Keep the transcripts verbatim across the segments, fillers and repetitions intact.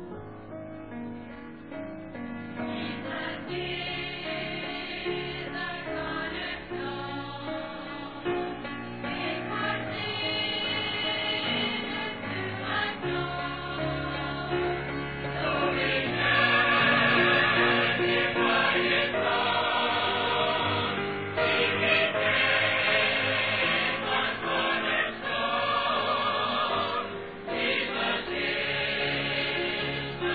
Jesus is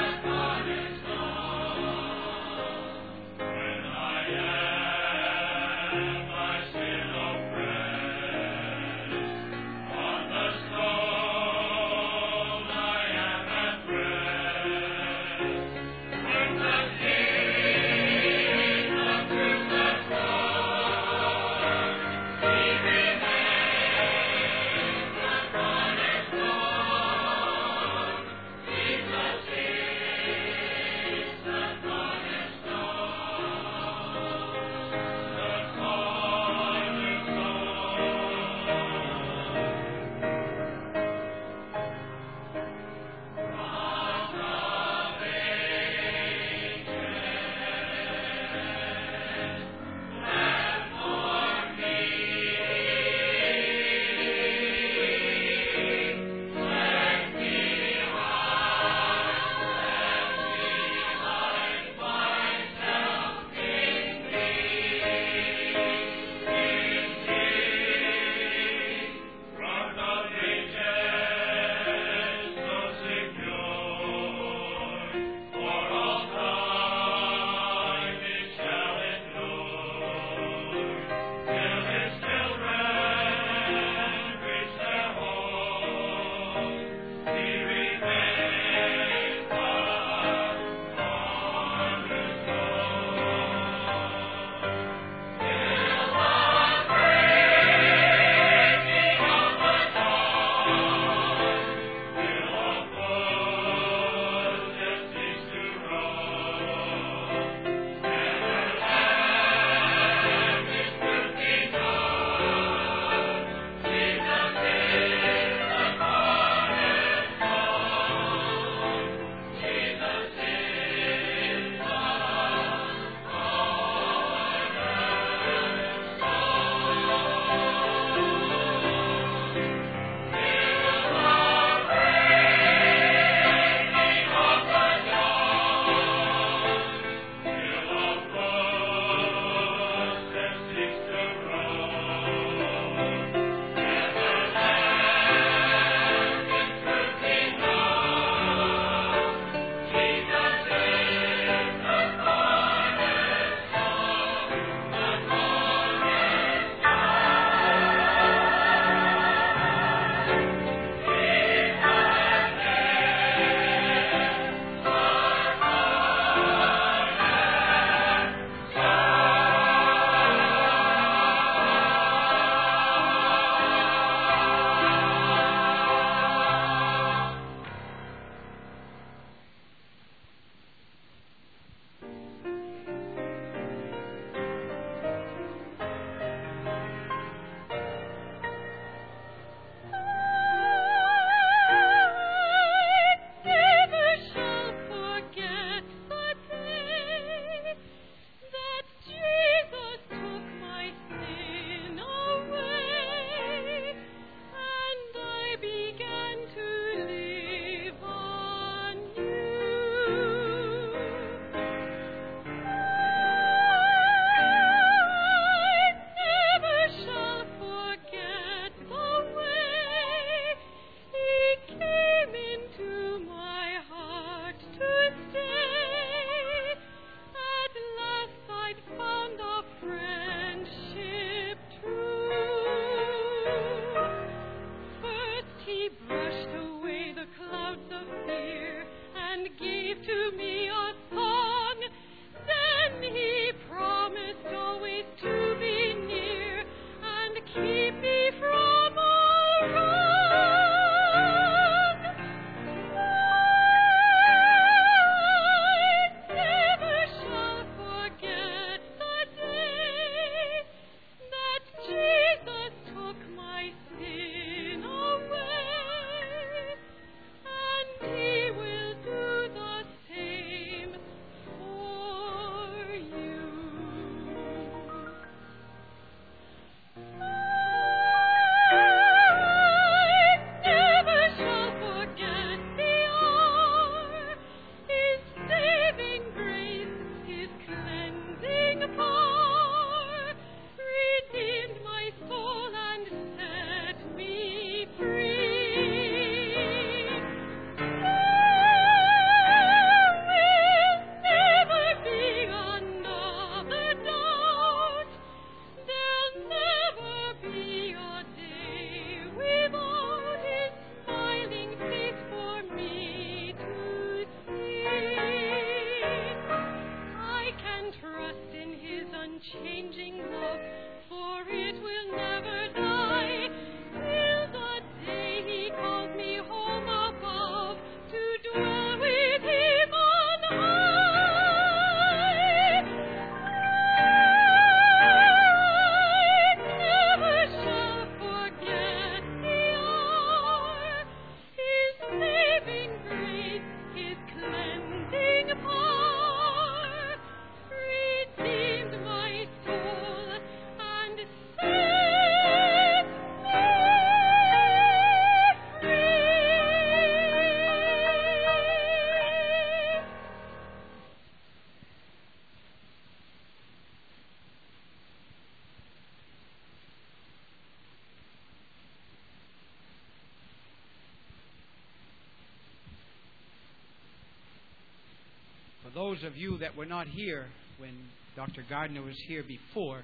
For those of you that were not here when Doctor Gardner was here before,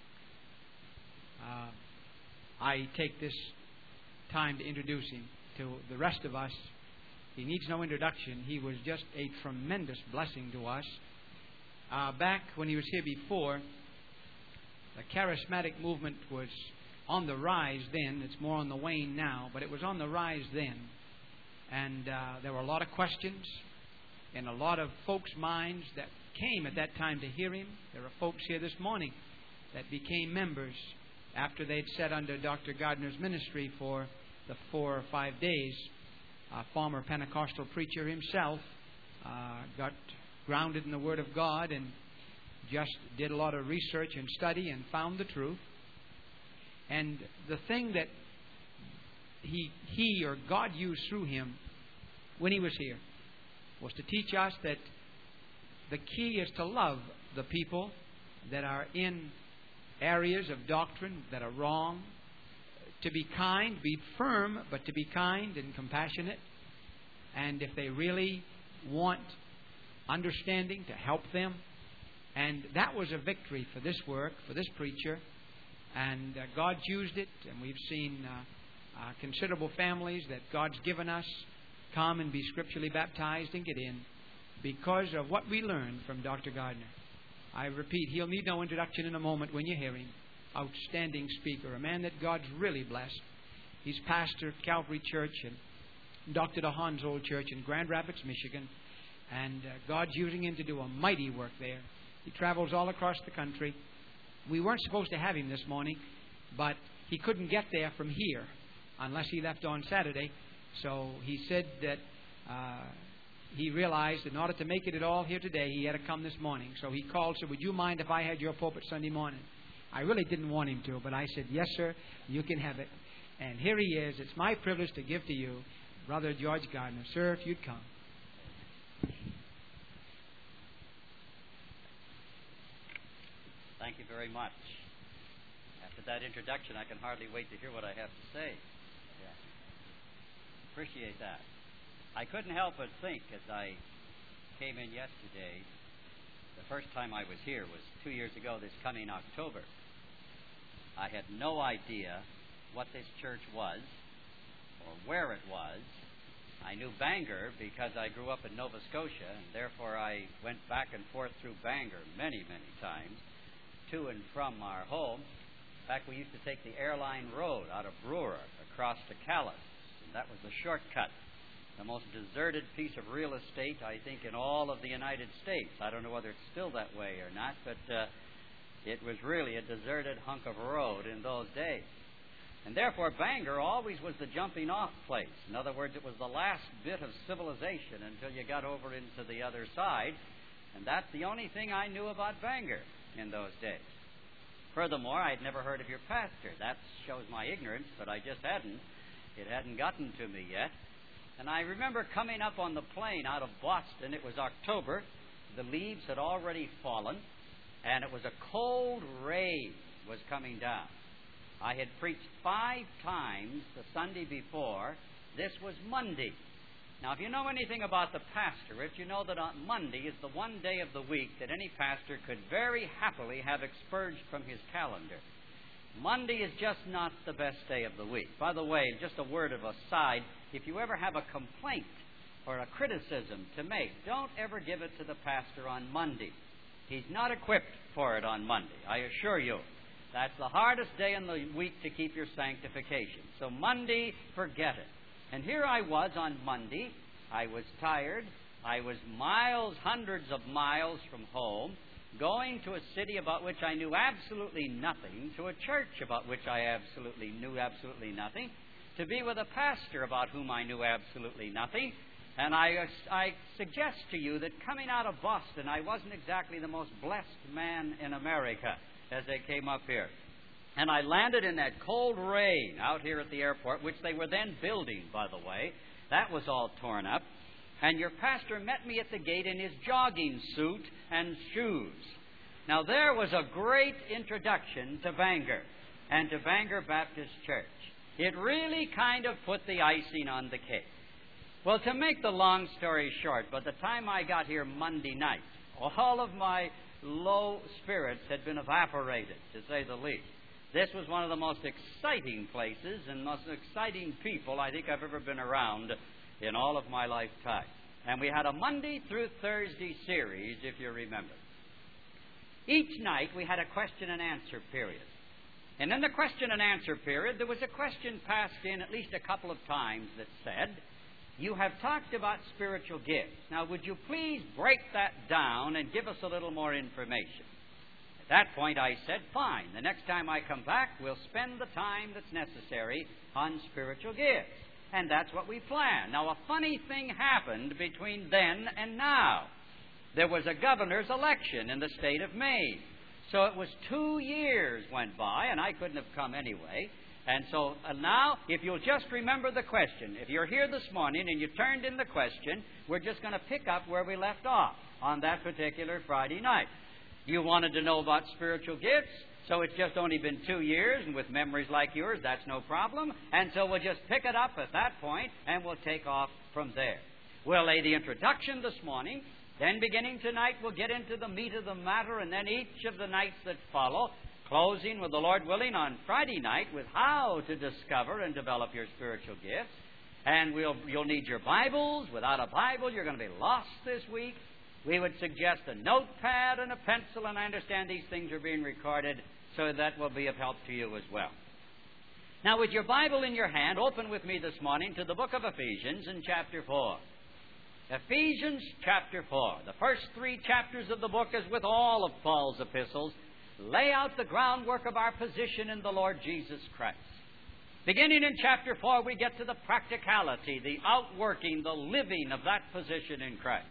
uh, I take this time to introduce him. To the rest of us, he needs no introduction. He was just a tremendous blessing to us. Uh, back when he was here before, the charismatic movement was on the rise then. It's more on the wane now, but it was on the rise then. And uh, there were a lot of questions in a lot of folks' minds that came at that time to hear him. There are folks here this morning that became members after they'd sat under Doctor Gardner's ministry for the four or five days. A former Pentecostal preacher himself uh, got grounded in the Word of God and just did a lot of research and study and found the truth. And the thing that he, he or God used through him when he was here was to teach us that the key is to love the people that are in areas of doctrine that are wrong, to be kind, be firm, but to be kind and compassionate. And if they really want understanding, to help them. And that was a victory for this work, for this preacher. And uh, God's used it, and we've seen uh, uh, considerable families that God's given us come and be scripturally baptized and get in because of what we learned from Doctor Gardner. I repeat, he'll need no introduction in a moment when you hear him. Outstanding speaker, a man that God's really blessed. He's pastor of Calvary Church and Doctor DeHaan's old church in Grand Rapids, Michigan. And uh, God's using him to do a mighty work there. He travels all across the country. We weren't supposed to have him this morning, but he couldn't get there from here unless he left on Saturday. So he said that uh, he realized in order to make it at all here today, he had to come this morning. So he called, said, would you mind if I had your pulpit Sunday morning? I really didn't want him to, but I said, yes, sir, you can have it. And here he is. It's my privilege to give to you Brother George Gardner. Sir, if you'd come. Thank you very much. After that introduction, I can hardly wait to hear what I have to say. Yeah. Appreciate that. I couldn't help but think as I came in yesterday, the first time I was here was two years ago this coming October. I had no idea what this church was or where it was. I knew Bangor because I grew up in Nova Scotia, and therefore I went back and forth through Bangor many, many times, to and from our home. In fact, we used to take the airline road out of Brewer across to Calais, and that was the shortcut. The most deserted piece of real estate, I think, in all of the United States. I don't know whether it's still that way or not, but uh, it was really a deserted hunk of road in those days. And therefore, Bangor always was the jumping-off place. In other words, it was the last bit of civilization until you got over into the other side. And that's the only thing I knew about Bangor in those days. Furthermore, I'd never heard of your pastor. That shows my ignorance, but I just hadn't. It hadn't gotten to me yet. And I remember coming up on the plane out of Boston. It was October. The leaves had already fallen, and it was a cold rain was coming down. I had preached five times the Sunday before. This was Monday. Now, if you know anything about the pastorate, you know that on Monday is the one day of the week that any pastor could very happily have expurged from his calendar. Monday is just not the best day of the week. By the way, just a word of aside, if you ever have a complaint or a criticism to make, don't ever give it to the pastor on Monday. He's not equipped for it on Monday, I assure you. That's the hardest day in the week to keep your sanctification. So Monday, forget it. And here I was on Monday. I was tired. I was miles, hundreds of miles from home, going to a city about which I knew absolutely nothing, to a church about which I absolutely knew absolutely nothing, to be with a pastor about whom I knew absolutely nothing. And I, I suggest to you that coming out of Boston, I wasn't exactly the most blessed man in America as they came up here. And I landed in that cold rain out here at the airport, which they were then building, by the way. That was all torn up. And your pastor met me at the gate in his jogging suit and shoes. Now, there was a great introduction to Bangor and to Bangor Baptist Church. It really kind of put the icing on the cake. Well, to make the long story short, by the time I got here Monday night, all of my low spirits had been evaporated, to say the least. This was one of the most exciting places and most exciting people I think I've ever been around in all of my lifetime. And we had a Monday through Thursday series, if you remember. Each night we had a question and answer period. And in the question and answer period, there was a question passed in at least a couple of times that said, "You have talked about spiritual gifts. Now, would you please break that down and give us a little more information?" At that point, I said, "Fine. The next time I come back, we'll spend the time that's necessary on spiritual gifts." And that's what we planned. Now, a funny thing happened between then and now. There was a governor's election in the state of Maine. So it was two years went by, and I couldn't have come anyway. And so uh, now, if you'll just remember the question, if you're here this morning and you turned in the question, we're just going to pick up where we left off on that particular Friday night. You wanted to know about spiritual gifts, so it's just only been two years, and with memories like yours, that's no problem. And so we'll just pick it up at that point, and we'll take off from there. We'll lay the introduction this morning. Then beginning tonight, we'll get into the meat of the matter, and then each of the nights that follow, closing with the Lord willing on Friday night with how to discover and develop your spiritual gifts. And we'll, you'll need your Bibles. Without a Bible, you're going to be lost this week. We would suggest a notepad and a pencil, and I understand these things are being recorded, so that will be of help to you as well. Now, with your Bible in your hand, open with me this morning to the book of Ephesians in chapter four. Ephesians chapter four. The first three chapters of the book, as with all of Paul's epistles, lay out the groundwork of our position in the Lord Jesus Christ. Beginning in chapter four, we get to the practicality, the outworking, the living of that position in Christ.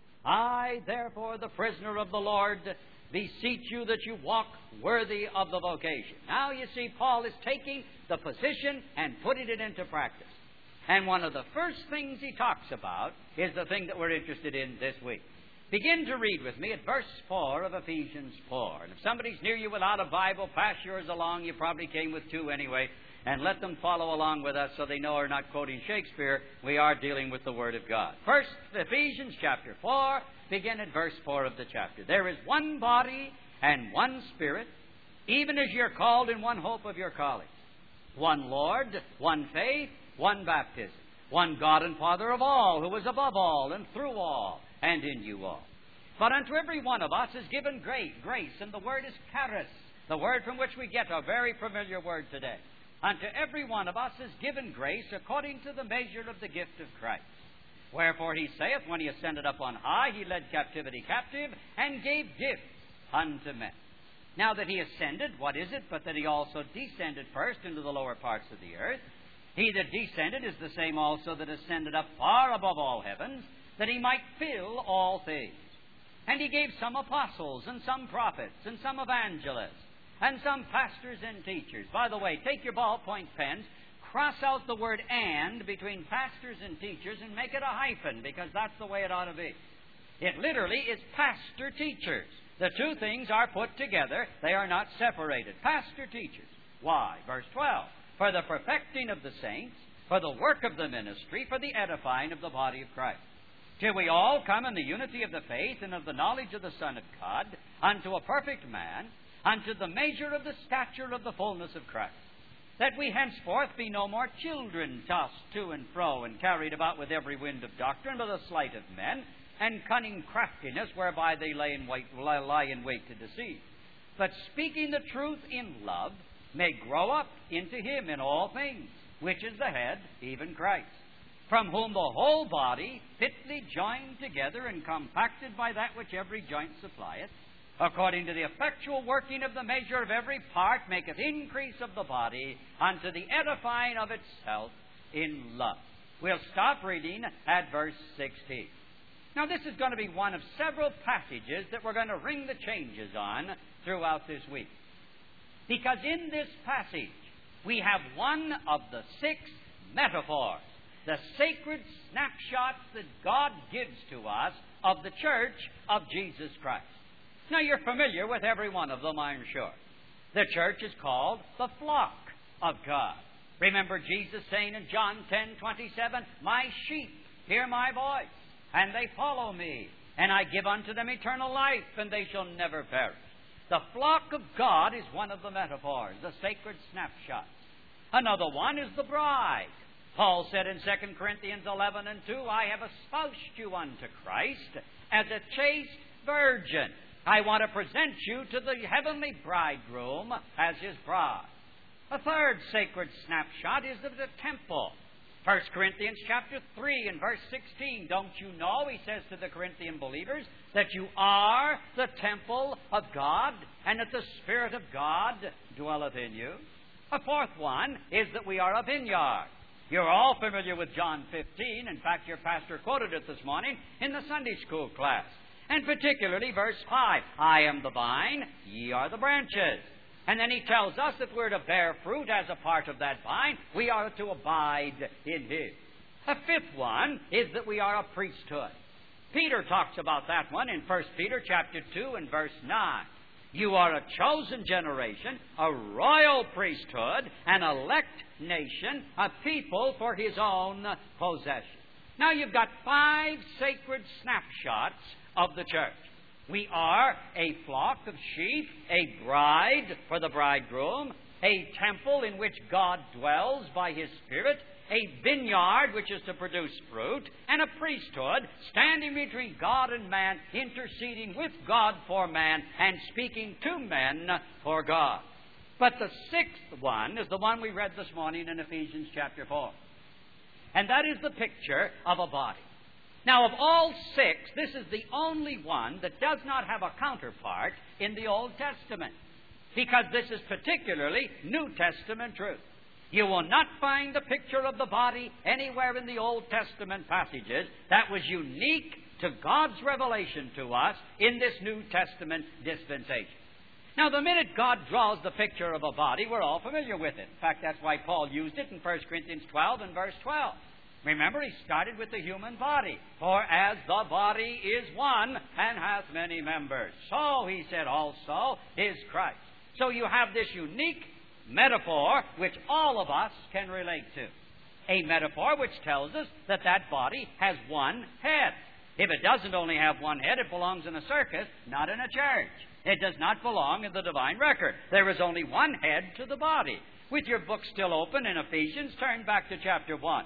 I, therefore, the prisoner of the Lord, beseech you that you walk worthy of the vocation. Now, you see, Paul is taking the position and putting it into practice. And one of the first things he talks about is the thing that we're interested in this week. Begin to read with me at verse four of Ephesians four. And if somebody's near you without a Bible, pass yours along. You probably came with two anyway. And let them follow along with us so they know we're not quoting Shakespeare. We are dealing with the Word of God. First, Ephesians chapter four, begin at verse four of the chapter. There is one body and one Spirit, even as you're called in one hope of your calling. One Lord, one faith, one baptism, one God and Father of all, who is above all and through all and in you all. But unto every one of us is given grace, grace, and the word is charis, the word from which we get a very familiar word today. Unto every one of us is given grace according to the measure of the gift of Christ. Wherefore he saith, when he ascended up on high, he led captivity captive, and gave gifts unto men. Now that he ascended, what is it but that he also descended first into the lower parts of the earth? He that descended is the same also that ascended up far above all heavens, that he might fill all things. And he gave some apostles, and some prophets, and some evangelists, and some pastors and teachers. By the way, take your ballpoint pens, cross out the word "and" between pastors and teachers, and make it a hyphen, because that's the way it ought to be. It literally is pastor-teachers. The two things are put together. They are not separated. Pastor-teachers. Why? Verse twelve. For the perfecting of the saints, for the work of the ministry, for the edifying of the body of Christ. Till we all come in the unity of the faith and of the knowledge of the Son of God, unto a perfect man, unto the measure of the stature of the fullness of Christ. That we henceforth be no more children, tossed to and fro, and carried about with every wind of doctrine, by the sleight of men, and cunning craftiness, whereby they lay in wait, lie in wait to deceive. But speaking the truth in love, may grow up into him in all things, which is the head, even Christ, from whom the whole body, fitly joined together and compacted by that which every joint supplieth, according to the effectual working of the measure of every part, maketh increase of the body unto the edifying of itself in love. We'll stop reading at verse sixteen. Now, this is going to be one of several passages that we're going to ring the changes on throughout this week. Because in this passage, we have one of the six metaphors, the sacred snapshots that God gives to us of the church of Jesus Christ. Now, you're familiar with every one of them, I'm sure. The church is called the flock of God. Remember Jesus saying in John ten twenty-seven, "My sheep hear my voice, and they follow me, and I give unto them eternal life, and they shall never perish. The flock of God is one of the metaphors, the sacred snapshots. Another one is the bride. Paul said in Second Corinthians eleven and two, I have espoused you unto Christ as a chaste virgin. I want to present you to the heavenly bridegroom as his bride. A third sacred snapshot is of the temple. First Corinthians chapter three and verse sixteen. Don't you know, he says to the Corinthian believers, that you are the temple of God, and that the Spirit of God dwelleth in you? A fourth one is that we are a vineyard. You're all familiar with John fifteen. In fact, your pastor quoted it this morning in the Sunday school class. And particularly verse five. I am the vine, ye are the branches. And then he tells us that we're to bear fruit as a part of that vine. We are to abide in him. A fifth one is that we are a priesthood. Peter talks about that one in First Peter chapter two and verse nine. You are a chosen generation, a royal priesthood, an elect nation, a people for his own possession. Now you've got five sacred snapshots of the church. We are a flock of sheep, a bride for the bridegroom, a temple in which God dwells by his Spirit, a vineyard which is to produce fruit, and a priesthood standing between God and man, interceding with God for man and speaking to men for God. But the sixth one is the one we read this morning in Ephesians chapter four. And that is the picture of a body. Now, of all six, this is the only one that does not have a counterpart in the Old Testament, because this is particularly New Testament truth. You will not find the picture of the body anywhere in the Old Testament passages that was unique to God's revelation to us in this New Testament dispensation. Now, the minute God draws the picture of a body, we're all familiar with it. In fact, that's why Paul used it in First Corinthians twelve and verse twelve. Remember, he started with the human body. For as the body is one and hath many members, so, he said, also is Christ. So you have this unique metaphor which all of us can relate to. A metaphor which tells us that that body has one head. If it doesn't only have one head, it belongs in a circus, not in a church. It does not belong in the divine record. There is only one head to the body. With your book still open in Ephesians, turn back to chapter one.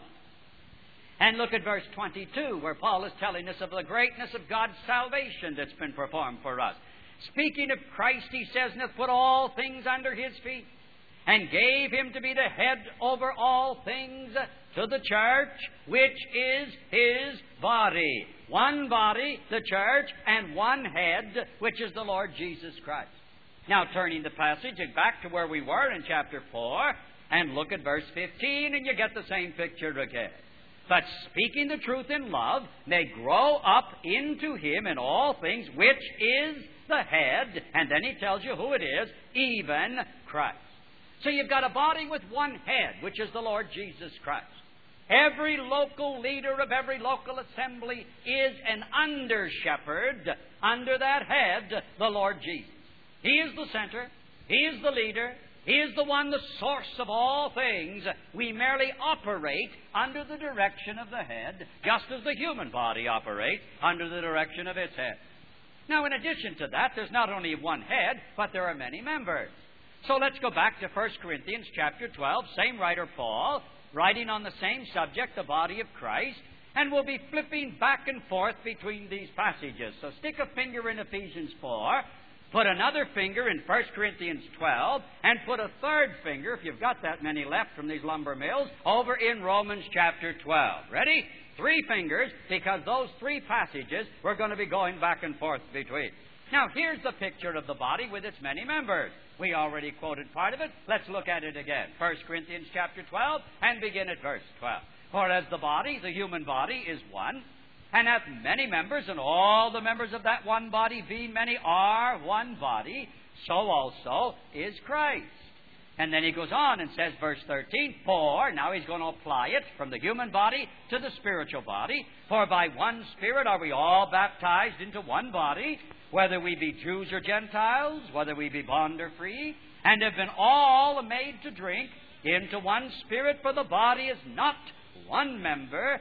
And look at verse twenty-two, where Paul is telling us of the greatness of God's salvation that's been performed for us. Speaking of Christ, he says, and hath put all things under his feet, and gave him to be the head over all things to the church, which is his body. One body, the church, and one head, which is the Lord Jesus Christ. Now, turning the passage back to where we were in chapter four, and look at verse fifteen, and you get the same picture again. But speaking the truth in love may grow up into him in all things, which is the head. And then he tells you who it is, even Christ. So you've got a body with one head, which is the Lord Jesus Christ. Every local leader of every local assembly is an under-shepherd under that head, the Lord Jesus. He is the center. He is the leader. He is the one, the source of all things. We merely operate under the direction of the head, just as the human body operates under the direction of its head. Now, in addition to that, there's not only one head, but there are many members. So let's go back to First Corinthians chapter twelve, same writer Paul, writing on the same subject, the body of Christ, and we'll be flipping back and forth between these passages. So stick a finger in Ephesians four, put another finger in First Corinthians twelve, and put a third finger, if you've got that many left from these lumber mills, over in Romans chapter twelve. Ready? Three fingers, because those three passages we're going to be going back and forth between. Now, here's the picture of the body with its many members. We already quoted part of it. Let's look at it again. First Corinthians chapter twelve, and begin at verse twelve. For as the body, the human body, is one, and hath many members, and all the members of that one body, being many, are one body, so also is Christ. And then he goes on and says, verse thirteen, for, now he's going to apply it from the human body to the spiritual body, for by one Spirit are we all baptized into one body, whether we be Jews or Gentiles, whether we be bond or free, and have been all made to drink into one Spirit, for the body is not one member,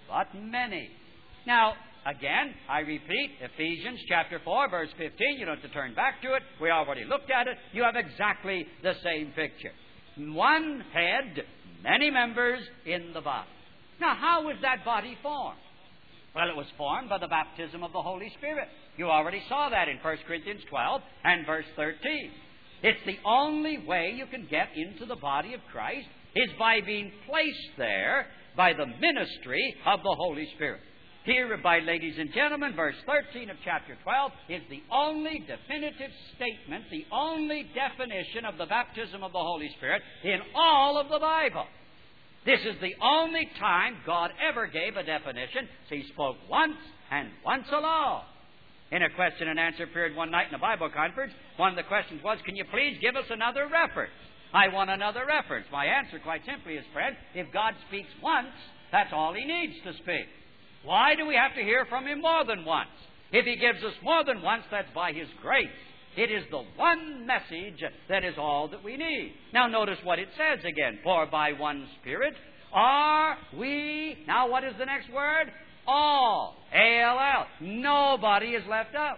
but many. Now, again, I repeat, Ephesians chapter four, verse fifteen. You don't have to turn back to it. We already looked at it. You have exactly the same picture. One head, many members in the body. Now, how was that body formed? Well, it was formed by the baptism of the Holy Spirit. You already saw that in First Corinthians twelve and verse thirteen. It's the only way you can get into the body of Christ is by being placed there by the ministry of the Holy Spirit. Hereby, ladies and gentlemen, verse thirteen of chapter twelve is the only definitive statement, the only definition of the baptism of the Holy Spirit in all of the Bible. This is the only time God ever gave a definition. So He spoke once and once alone. In a question and answer period one night in a Bible conference, one of the questions was, can you please give us another reference? I want another reference. My answer, quite simply, is, friend, if God speaks once, that's all He needs to speak. Why do we have to hear from Him more than once? If He gives us more than once, that's by His grace. It is the one message that is all that we need. Now notice what it says again. For by one Spirit are we... Now what is the next word? All. A L L. Nobody is left out.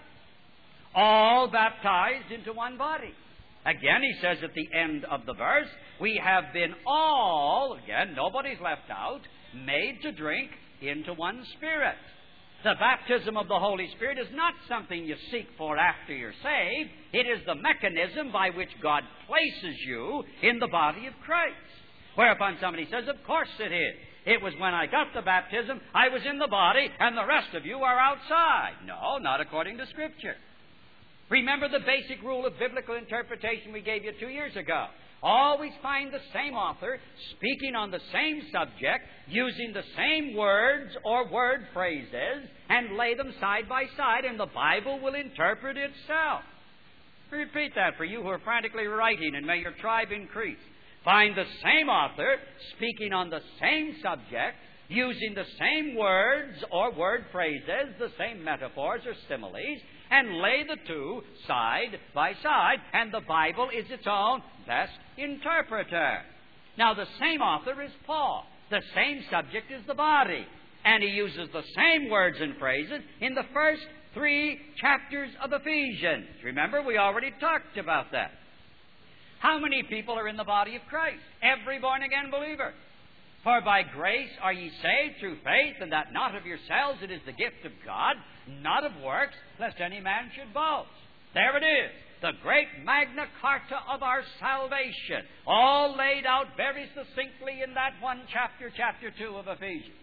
All baptized into one body. Again, he says at the end of the verse, we have been all, again, nobody's left out, made to drink into one Spirit. The baptism of the Holy Spirit is not something you seek for after you're saved. It is the mechanism by which God places you in the body of Christ. Whereupon somebody says, of course it is. It was when I got the baptism, I was in the body, and the rest of you are outside. No, not according to Scripture. Remember the basic rule of biblical interpretation we gave you two years ago. Always find the same author speaking on the same subject, using the same words or word phrases, and lay them side by side, and the Bible will interpret itself. Repeat that for you who are frantically writing, and may your tribe increase. Find the same author speaking on the same subject, using the same words or word phrases, the same metaphors or similes, and lay the two side by side, and the Bible is its own best interpreter. Now, the same author is Paul. The same subject is the body. And he uses the same words and phrases in the first three chapters of Ephesians. Remember, we already talked about that. How many people are in the body of Christ? Every born-again believer. For by grace are ye saved through faith, and that not of yourselves, it is the gift of God, not of works, lest any man should boast. There it is, the great Magna Carta of our salvation, all laid out very succinctly in that one chapter, chapter two of Ephesians.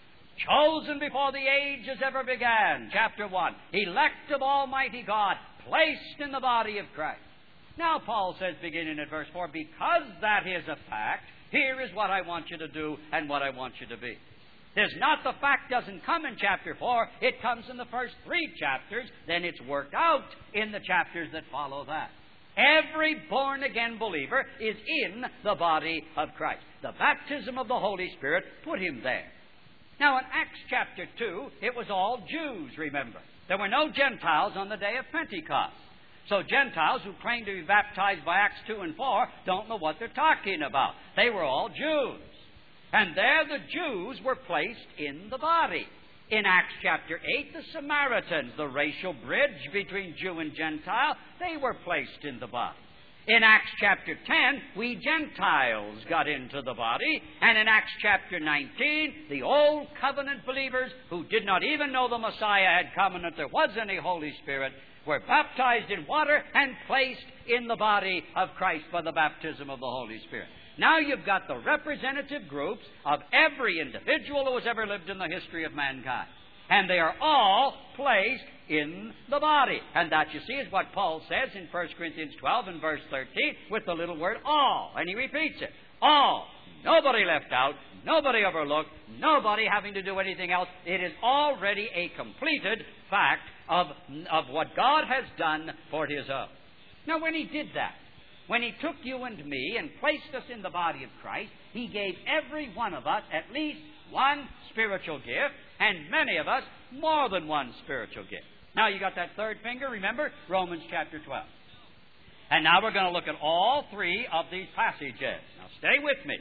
Chosen before the ages ever began, chapter one. Elect of Almighty God, placed in the body of Christ. Now Paul says, beginning at verse four, because that is a fact, here is what I want you to do and what I want you to be. There's not the fact doesn't come in chapter four. It comes in the first three chapters. Then it's worked out in the chapters that follow that. Every born-again believer is in the body of Christ. The baptism of the Holy Spirit put him there. Now in Acts chapter two, it was all Jews, remember. There were no Gentiles on the day of Pentecost. So Gentiles who claim to be baptized by Acts two and four don't know what they're talking about. They were all Jews. And there the Jews were placed in the body. In Acts chapter eight, the Samaritans, the racial bridge between Jew and Gentile, they were placed in the body. In Acts chapter ten, we Gentiles got into the body. And in Acts chapter nineteen, the old covenant believers who did not even know the Messiah had come and that there was any Holy Spirit were baptized in water and placed in the body of Christ by the baptism of the Holy Spirit. Now you've got the representative groups of every individual who has ever lived in the history of mankind. And they are all placed in the body. And that, you see, is what Paul says in First Corinthians twelve and verse thirteen with the little word all. And he repeats it. All. Nobody left out. Nobody overlooked. Nobody having to do anything else. It is already a completed fact of, of what God has done for His own. Now, when He did that, when He took you and me and placed us in the body of Christ, He gave every one of us at least one spiritual gift, and many of us more than one spiritual gift. Now, you got that third finger, remember? Romans chapter twelve. And now we're going to look at all three of these passages. Now, stay with me.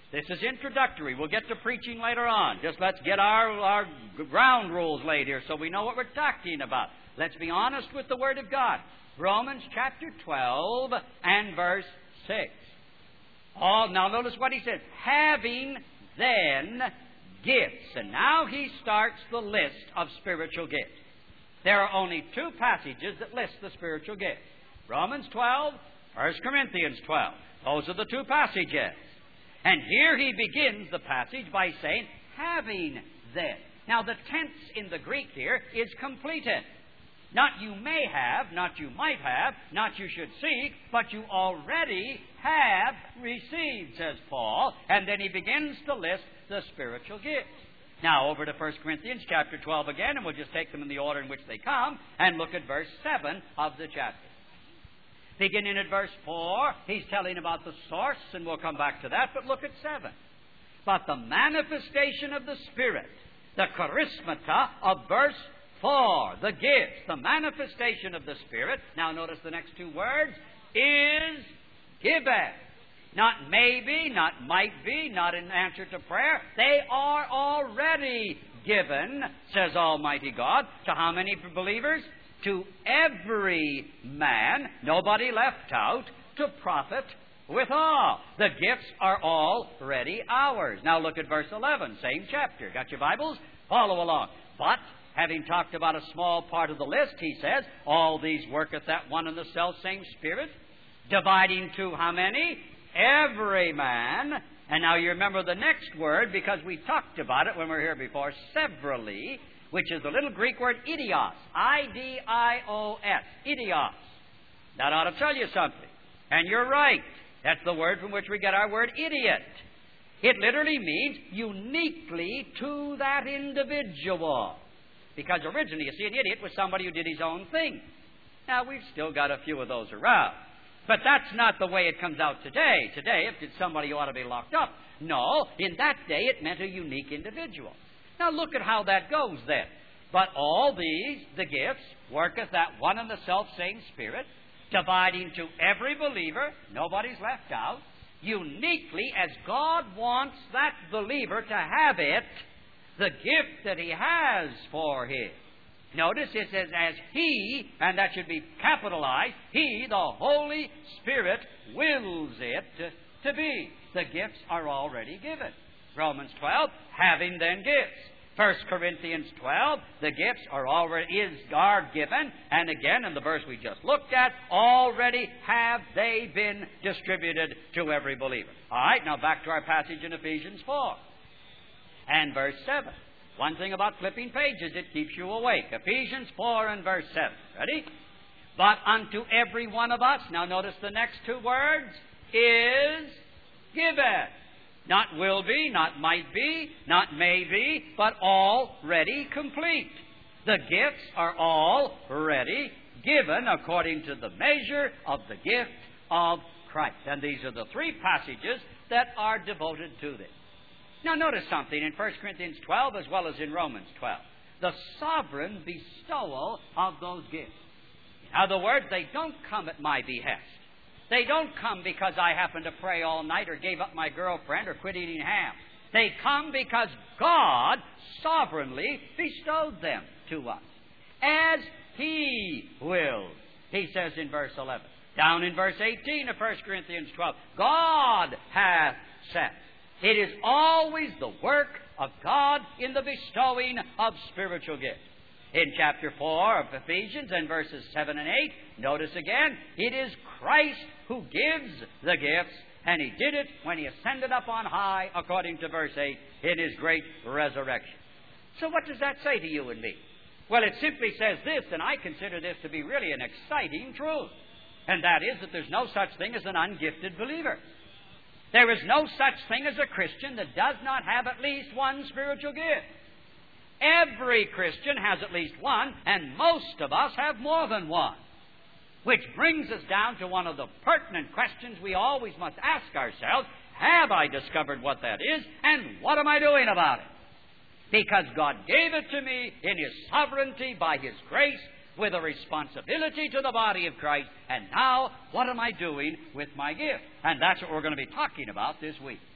This is introductory. We'll get to preaching later on. Just let's get our, our ground rules laid here so we know what we're talking about. Let's be honest with the Word of God. Romans chapter twelve and verse six. Oh, now notice what he says. Having then gifts. And now he starts the list of spiritual gifts. There are only two passages that list the spiritual gifts. Romans twelve, First Corinthians twelve. Those are the two passages. And here he begins the passage by saying, having then. Now the tense in the Greek here is completed. Not you may have, not you might have, not you should seek, but you already have received, says Paul. And then he begins to list the spiritual gifts. Now over to First Corinthians chapter twelve again, and we'll just take them in the order in which they come, and look at verse seven of the chapter. Beginning at verse four, he's telling about the source, and we'll come back to that, but look at seven. But the manifestation of the Spirit, the charismata of verse four, the gifts, the manifestation of the Spirit, now notice the next two words, is given. Not maybe, not might be, not in answer to prayer. They are already given, says Almighty God, to how many believers? To every man, nobody left out, to profit withal. The gifts are already ours. Now look at verse eleven, same chapter. Got your Bibles? Follow along. But, having talked about a small part of the list, he says, all these worketh that one and the selfsame Spirit, dividing to how many? Every man. And now you remember the next word, because we talked about it when we were here before, severally, which is the little Greek word idios. I D I O S. Idios. That ought to tell you something. And you're right. That's the word from which we get our word idiot. It literally means uniquely to that individual. Because originally, you see, an idiot was somebody who did his own thing. Now, we've still got a few of those around. But that's not the way it comes out today. Today, if it's somebody who ought to be locked up. No, in that day, it meant a unique individual. Now look at how that goes then. But all these, the gifts, worketh that one and the selfsame Spirit, dividing to every believer, nobody's left out, uniquely as God wants that believer to have it, the gift that He has for him. Notice it says, as He, and that should be capitalized, He, the Holy Spirit, wills it to, to be. The gifts are already given. Romans twelve, having then gifts. First Corinthians twelve, the gifts are already is are given, and again in the verse we just looked at, already have they been distributed to every believer. All right, now back to our passage in Ephesians four and verse seven. One thing about flipping pages, it keeps you awake. Ephesians four and verse seven. Ready? But unto every one of us, now notice the next two words, is given. Not will be, not might be, not may be, but already complete. The gifts are already given according to the measure of the gift of Christ. And these are the three passages that are devoted to this. Now notice something in First Corinthians twelve as well as in Romans twelve. The sovereign bestowal of those gifts. In other words, they don't come at my behest. They don't come because I happened to pray all night or gave up my girlfriend or quit eating ham. They come because God sovereignly bestowed them to us. As He wills, He says in verse eleven. Down in verse eighteen of First Corinthians twelve, God hath sent. It is always the work of God in the bestowing of spiritual gifts. In chapter four of Ephesians and verses seven and eight, notice again, it is Christ who gives the gifts, and He did it when He ascended up on high, according to verse eight, in His great resurrection. So what does that say to you and me? Well, it simply says this, and I consider this to be really an exciting truth, and that is that there's no such thing as an ungifted believer. There is no such thing as a Christian that does not have at least one spiritual gift. Every Christian has at least one, and most of us have more than one. Which brings us down to one of the pertinent questions we always must ask ourselves. Have I discovered what that is, and what am I doing about it? Because God gave it to me in His sovereignty by His grace with a responsibility to the body of Christ. And now, what am I doing with my gift? And that's what we're going to be talking about this week.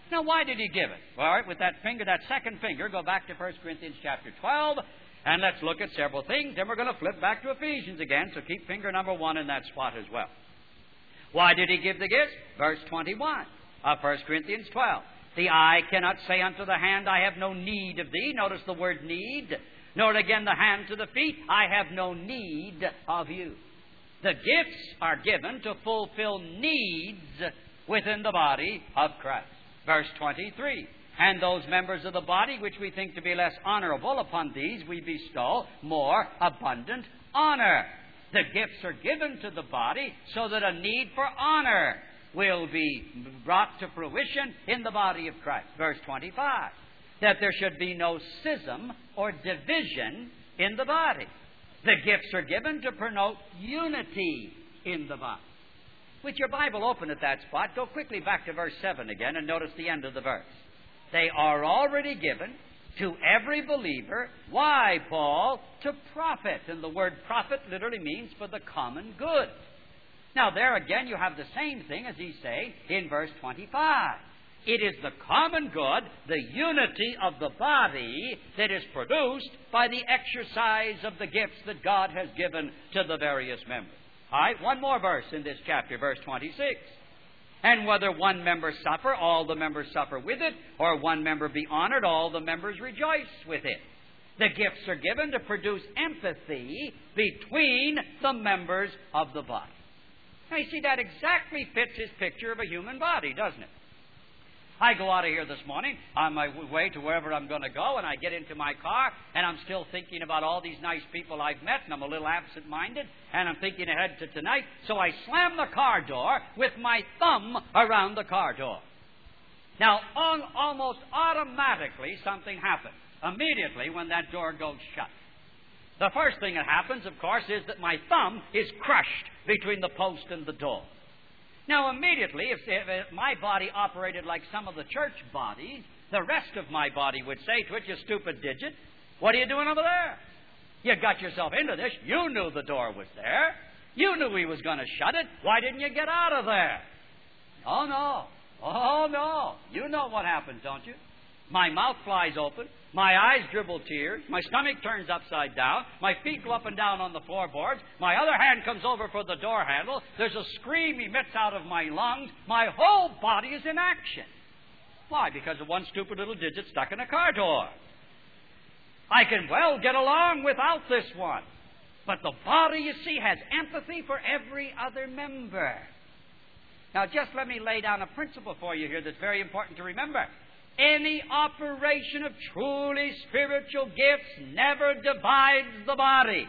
Now, why did He give it? Well, all right, with that finger, that second finger, go back to First Corinthians chapter twelve, and let's look at several things. Then we're going to flip back to Ephesians again, so keep finger number one in that spot as well. Why did He give the gifts? Verse twenty-one of First Corinthians twelve. The eye cannot say unto the hand, I have no need of thee. Notice the word need. Nor again the hand to the feet, I have no need of you. The gifts are given to fulfill needs within the body of Christ. Verse twenty-three. And those members of the body which we think to be less honorable, upon these we bestow more abundant honor. The gifts are given to the body so that a need for honor will be brought to fruition in the body of Christ. Verse twenty-five. That there should be no schism or division in the body. The gifts are given to promote unity in the body. With your Bible open at that spot, go quickly back to verse seven again and notice the end of the verse. They are already given to every believer. Why, Paul? To profit. And the word profit literally means for the common good. Now, there again you have the same thing as he's saying in verse twenty-five. It is the common good, the unity of the body, that is produced by the exercise of the gifts that God has given to the various members. All right, one more verse in this chapter, verse twenty-six. And whether one member suffer, all the members suffer with it, or one member be honored, all the members rejoice with it. The gifts are given to produce empathy between the members of the body. Now, you see, that exactly fits his picture of a human body, doesn't it? I go out of here this morning on my way to wherever I'm going to go, and I get into my car, and I'm still thinking about all these nice people I've met, and I'm a little absent-minded, and I'm thinking ahead to tonight, so I slam the car door with my thumb around the car door. Now, on, almost automatically, something happens immediately when that door goes shut. The first thing that happens, of course, is that my thumb is crushed between the post and the door. Now, immediately, if, if my body operated like some of the church bodies, the rest of my body would say to it, you stupid digit, what are you doing over there? You got yourself into this. You knew the door was there. You knew he was going to shut it. Why didn't you get out of there? Oh, no. Oh, no. You know what happens, don't you? My mouth flies open. My eyes dribble tears. My stomach turns upside down. My feet go up and down on the floorboards. My other hand comes over for the door handle. There's a scream emits out of my lungs. My whole body is in action. Why? Because of one stupid little digit stuck in a car door. I can well get along without this one. But the body, you see, has empathy for every other member. Now, just let me lay down a principle for you here that's very important to remember. Any operation of truly spiritual gifts never divides the body.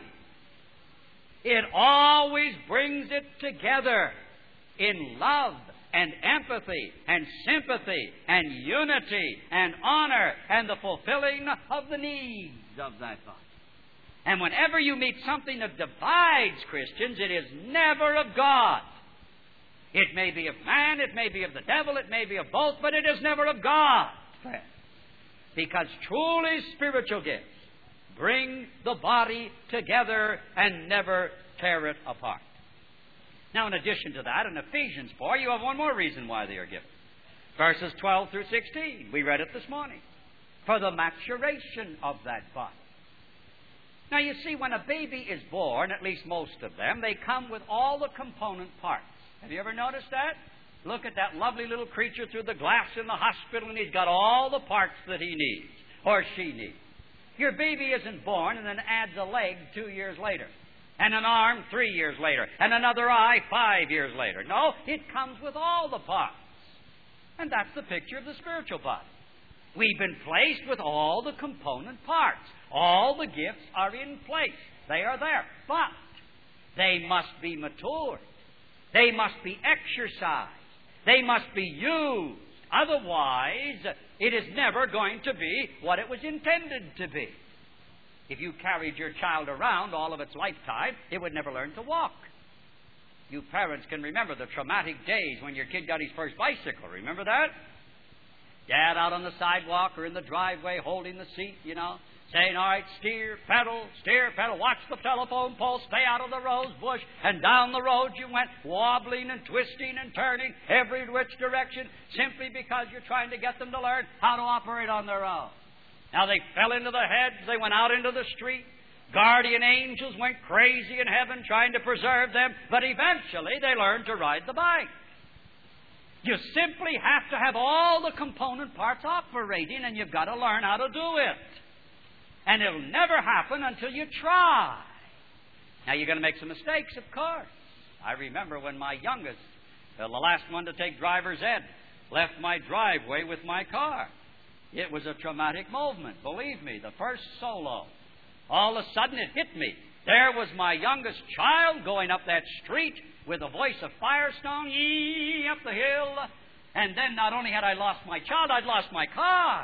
It always brings it together in love and empathy and sympathy and unity and honor and the fulfilling of the needs of that body. And whenever you meet something that divides Christians, it is never of God. It may be of man, it may be of the devil, it may be of both, but it is never of God. Because truly spiritual gifts bring the body together and never tear it apart. Now, in addition to that, in Ephesians four, you have one more reason why they are given. Verses twelve through sixteen. We read it this morning. For the maturation of that body. Now, you see, when a baby is born, at least most of them, they come with all the component parts. Have you ever noticed that? Look at that lovely little creature through the glass in the hospital, and he's got all the parts that he needs, or she needs. Your baby isn't born and then adds a leg two years later, and an arm three years later, and another eye five years later. No, it comes with all the parts. And that's the picture of the spiritual body. We've been placed with all the component parts. All the gifts are in place. They are there. But they must be matured. They must be exercised. They must be used. Otherwise, it is never going to be what it was intended to be. If you carried your child around all of its lifetime, it would never learn to walk. You parents can remember the traumatic days when your kid got his first bicycle. Remember that? Dad out on the sidewalk or in the driveway holding the seat, you know, saying, all right, steer, pedal, steer, pedal, watch the telephone pole, stay out of the rose bush, and down the road you went, wobbling and twisting and turning every which direction, simply because you're trying to get them to learn how to operate on their own. Now they fell into the hedge, they went out into the street, guardian angels went crazy in heaven trying to preserve them, but eventually they learned to ride the bike. You simply have to have all the component parts operating, and you've got to learn how to do it. And it'll never happen until you try. Now, you're going to make some mistakes, of course. I remember when my youngest, uh, the last one to take driver's ed, left my driveway with my car. It was a traumatic movement, believe me. The first solo. All of a sudden, it hit me. There was my youngest child going up that street with a voice of Firestone, yee, up the hill. And then not only had I lost my child, I'd lost my car.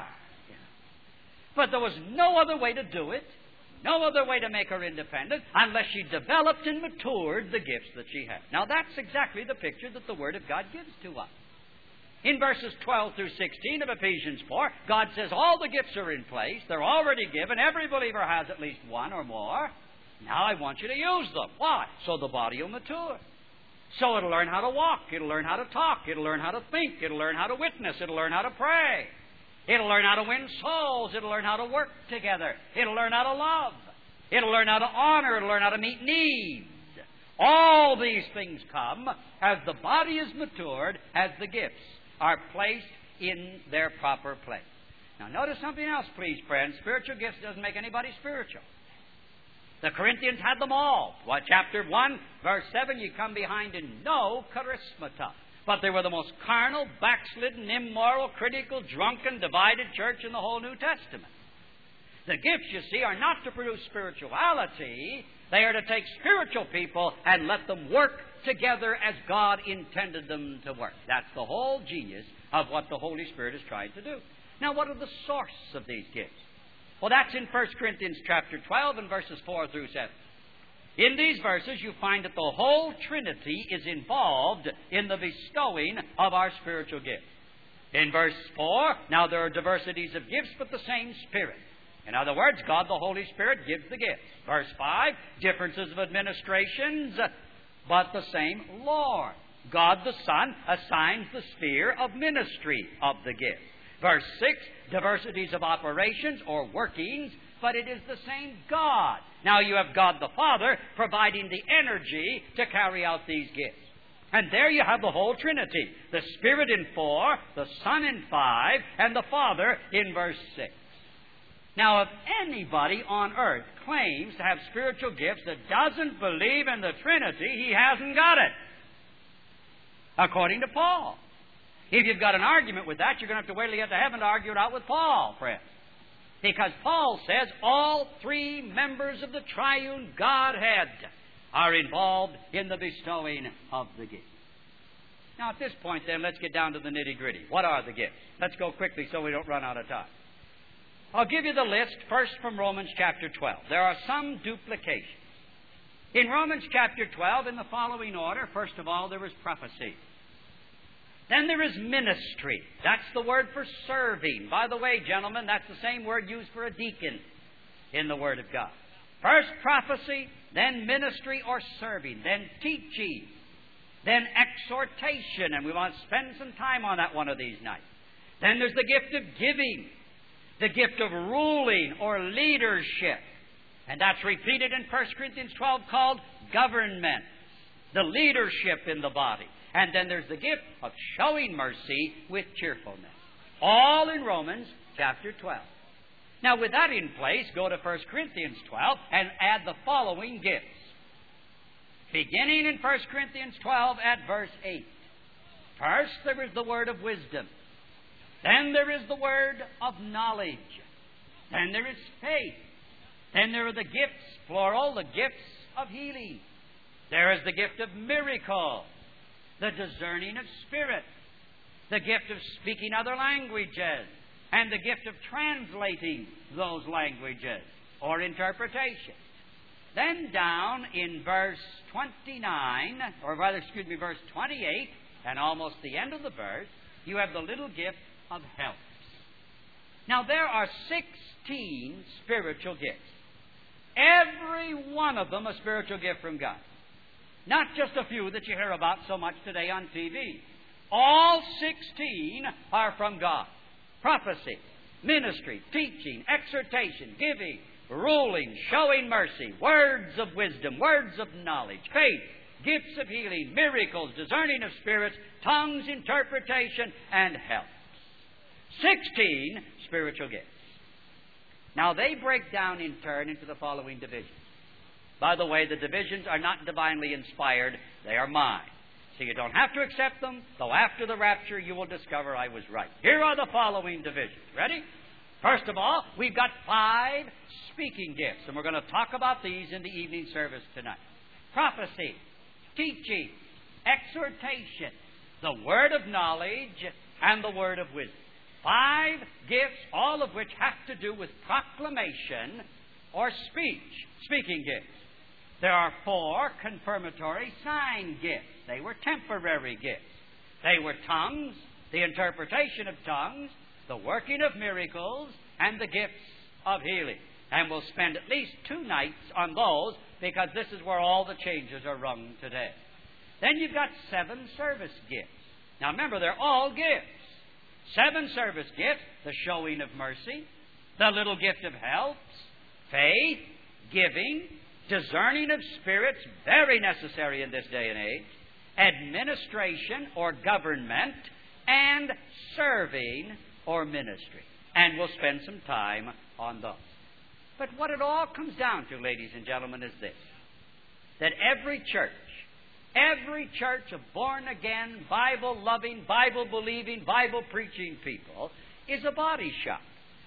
But there was no other way to do it, no other way to make her independent, unless she developed and matured the gifts that she had. Now, that's exactly the picture that the Word of God gives to us. In verses twelve through sixteen of Ephesians four, God says all the gifts are in place. They're already given. Every believer has at least one or more. Now I want you to use them. Why? So the body will mature. So it'll learn how to walk. It'll learn how to talk. It'll learn how to think. It'll learn how to witness. It'll learn how to pray. It'll learn how to win souls. It'll learn how to work together. It'll learn how to love. It'll learn how to honor. It'll learn how to meet needs. All these things come as the body is matured, as the gifts are placed in their proper place. Now, notice something else, please, friends. Spiritual gifts doesn't make anybody spiritual. The Corinthians had them all. What, chapter one, verse seven, you come behind in no charismata. But they were the most carnal, backslidden, immoral, critical, drunken, divided church in the whole New Testament. The gifts, you see, are not to produce spirituality. They are to take spiritual people and let them work together as God intended them to work. That's the whole genius of what the Holy Spirit is trying to do. Now, what are the source of these gifts? Well, that's in First Corinthians chapter twelve and verses four through seven. In these verses, you find that the whole Trinity is involved in the bestowing of our spiritual gifts. In verse four, now there are diversities of gifts, but the same Spirit. In other words, God the Holy Spirit gives the gifts. Verse five, differences of administrations, but the same Lord. God the Son assigns the sphere of ministry of the gifts. Verse six, diversities of operations or workings, but it is the same God. Now you have God the Father providing the energy to carry out these gifts. And there you have the whole Trinity. The Spirit in four, the Son in five, and the Father in verse six. Now, if anybody on earth claims to have spiritual gifts that doesn't believe in the Trinity, he hasn't got it. According to Paul. If you've got an argument with that, you're going to have to wait till you get to heaven to argue it out with Paul, friends. Because Paul says all three members of the triune Godhead are involved in the bestowing of the gifts. Now, at this point, then, let's get down to the nitty-gritty. What are the gifts? Let's go quickly so we don't run out of time. I'll give you the list first from Romans chapter twelve. There are some duplications. In Romans chapter twelve, in the following order, first of all, there is prophecy. Then there is ministry. That's the word for serving. By the way, gentlemen, that's the same word used for a deacon in the Word of God. First prophecy, then ministry or serving, then teaching, then exhortation, and we want to spend some time on that one of these nights. Then there's the gift of giving, the gift of ruling or leadership, and that's repeated in First Corinthians twelve called government, the leadership in the body. And then there's the gift of showing mercy with cheerfulness. All in Romans chapter twelve. Now, with that in place, go to First Corinthians twelve and add the following gifts. Beginning in First Corinthians twelve at verse eight. First, there is the word of wisdom. Then there is the word of knowledge. Then there is faith. Then there are the gifts, plural, the gifts of healing. There is the gift of miracle, the discerning of spirit, the gift of speaking other languages, and the gift of translating those languages or interpretation. Then down in verse twenty-nine, or rather, excuse me, verse twenty-eight, and almost the end of the verse, you have the little gift of helps. Now, there are sixteen spiritual gifts. Every one of them a spiritual gift from God. Not just a few that you hear about so much today on T V. All sixteen are from God. Prophecy, ministry, teaching, exhortation, giving, ruling, showing mercy, words of wisdom, words of knowledge, faith, gifts of healing, miracles, discerning of spirits, tongues, interpretation, and help. Sixteen spiritual gifts. Now, they break down in turn into the following divisions. By the way, the divisions are not divinely inspired. They are mine. So you don't have to accept them, though after the rapture you will discover I was right. Here are the following divisions. Ready? First of all, we've got five speaking gifts, and we're going to talk about these in the evening service tonight. Prophecy, teaching, exhortation, the word of knowledge, and the word of wisdom. Five gifts, all of which have to do with proclamation or speech, speaking gifts. There are four confirmatory sign gifts. They were temporary gifts. They were tongues, the interpretation of tongues, the working of miracles, and the gifts of healing. And we'll spend at least two nights on those because this is where all the changes are rung today. Then you've got seven service gifts. Now remember, they're all gifts. Seven service gifts: the showing of mercy, the little gift of helps, faith, giving, discerning of spirits, very necessary in this day and age, administration or government, and serving or ministry. And we'll spend some time on those. But what it all comes down to, ladies and gentlemen, is this: that every church, every church of born-again, Bible-loving, Bible-believing, Bible-preaching people is a body shop.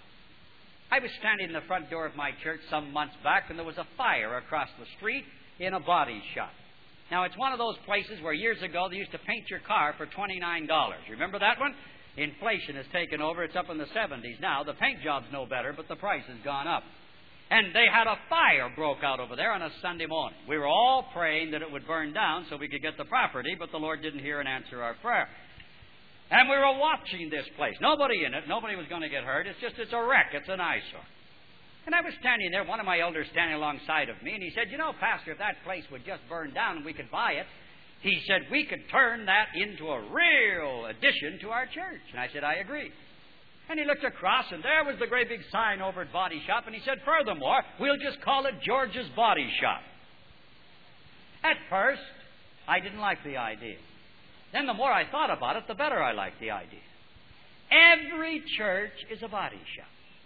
I was standing in the front door of my church some months back, and there was a fire across the street in a body shop. Now, it's one of those places where years ago they used to paint your car for twenty-nine dollars. Remember that one? Inflation has taken over. It's up in the seventies now. The paint job's no better, but the price has gone up. And they had a fire broke out over there on a Sunday morning. We were all praying that it would burn down so we could get the property, but the Lord didn't hear and answer our prayer. And we were watching this place. Nobody in it. Nobody was going to get hurt. It's just, it's a wreck. It's an eyesore. And I was standing there, one of my elders standing alongside of me, and he said, "You know, Pastor, if that place would just burn down and we could buy it," he said, "we could turn that into a real addition to our church." And I said, "I agree." And he looked across, and there was the great big sign over at Body Shop, and he said, "Furthermore, we'll just call it George's Body Shop." At first, I didn't like the idea. Then the more I thought about it, the better I liked the idea. Every church is a body shop.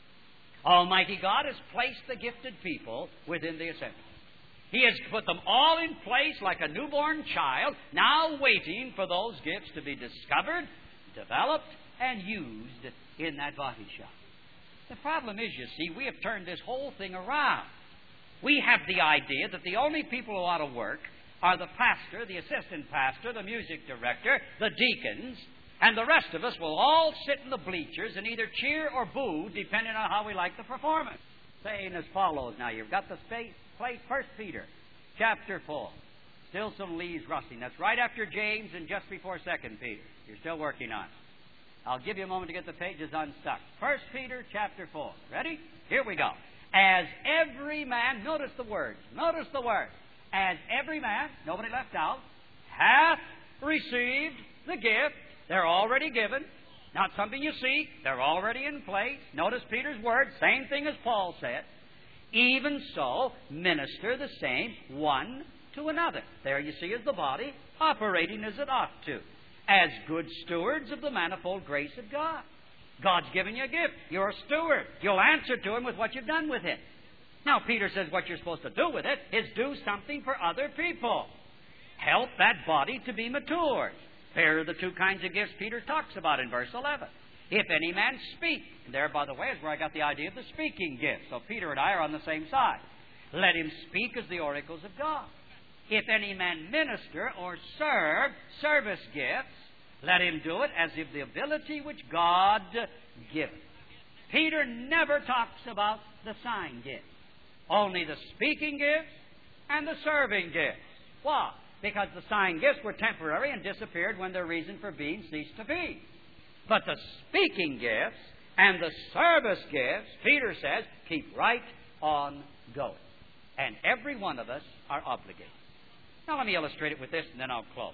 Almighty God has placed the gifted people within the assembly. He has put them all in place like a newborn child, now waiting for those gifts to be discovered, developed, and used in that body shop. The problem is, you see, we have turned this whole thing around. We have the idea that the only people who ought to work are the pastor, the assistant pastor, the music director, the deacons, and the rest of us will all sit in the bleachers and either cheer or boo, depending on how we like the performance. Saying as follows. Now, you've got the space, place, First Peter, chapter four. Still some leaves rusting. That's right after James and just before Second Peter. You're still working on it. I'll give you a moment to get the pages unstuck. First Peter, chapter four. Ready? Here we go. As every man, notice the words, notice the words. As every man, nobody left out, hath received the gift. They're already given. Not something you seek. They're already in place. Notice Peter's words, same thing as Paul said. Even so, minister the same one to another. There you see is the body operating as it ought to, as good stewards of the manifold grace of God. God's given you a gift. You're a steward. You'll answer to Him with what you've done with it. Now, Peter says what you're supposed to do with it is do something for other people. Help that body to be matured. There are the two kinds of gifts Peter talks about in verse eleven. If any man speak, and there, by the way, is where I got the idea of the speaking gift. So Peter and I are on the same side. Let him speak as the oracles of God. If any man minister or serve service gifts, let him do it as of the ability which God giveth. Peter never talks about the sign gifts. Only the speaking gifts and the serving gifts. Why? Because the sign gifts were temporary and disappeared when their reason for being ceased to be. But the speaking gifts And the service gifts, Peter says, keep right on going. And every one of us are obligated. Now let me illustrate it with this, and then I'll close.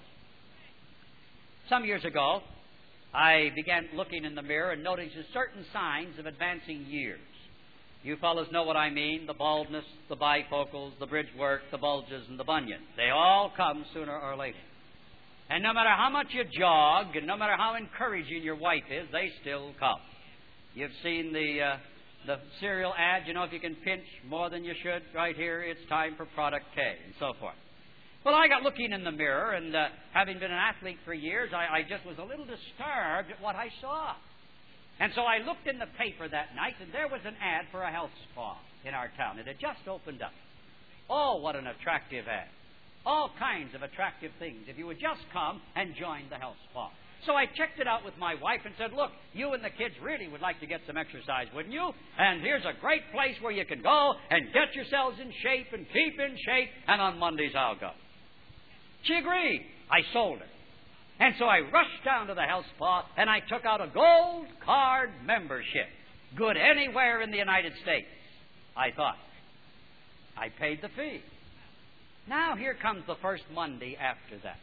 Some years ago, I began looking in the mirror and noticing certain signs of advancing years. You fellows know what I mean. The baldness, the bifocals, the bridge work, the bulges, and the bunions. They all come sooner or later. And no matter how much you jog, and no matter how encouraging your wife is, they still come. You've seen the uh, the cereal ad, you know, if you can pinch more than you should, right here, it's time for product K, and so forth. Well, I got looking in the mirror, and uh, having been an athlete for years, I, I just was a little disturbed at what I saw. And so I looked in the paper that night, and there was an ad for a health spa in our town. It had just opened up. Oh, what an attractive ad. All kinds of attractive things if you would just come and join the health spa. So I checked it out with my wife and said, look, you and the kids really would like to get some exercise, wouldn't you? And here's a great place where you can go and get yourselves in shape and keep in shape, and on Mondays I'll go. She agreed. I sold her. And so I rushed down to the health spa, and I took out a gold card membership. Good anywhere in the United States, I thought. I paid the fee. Now here comes the first Monday after that.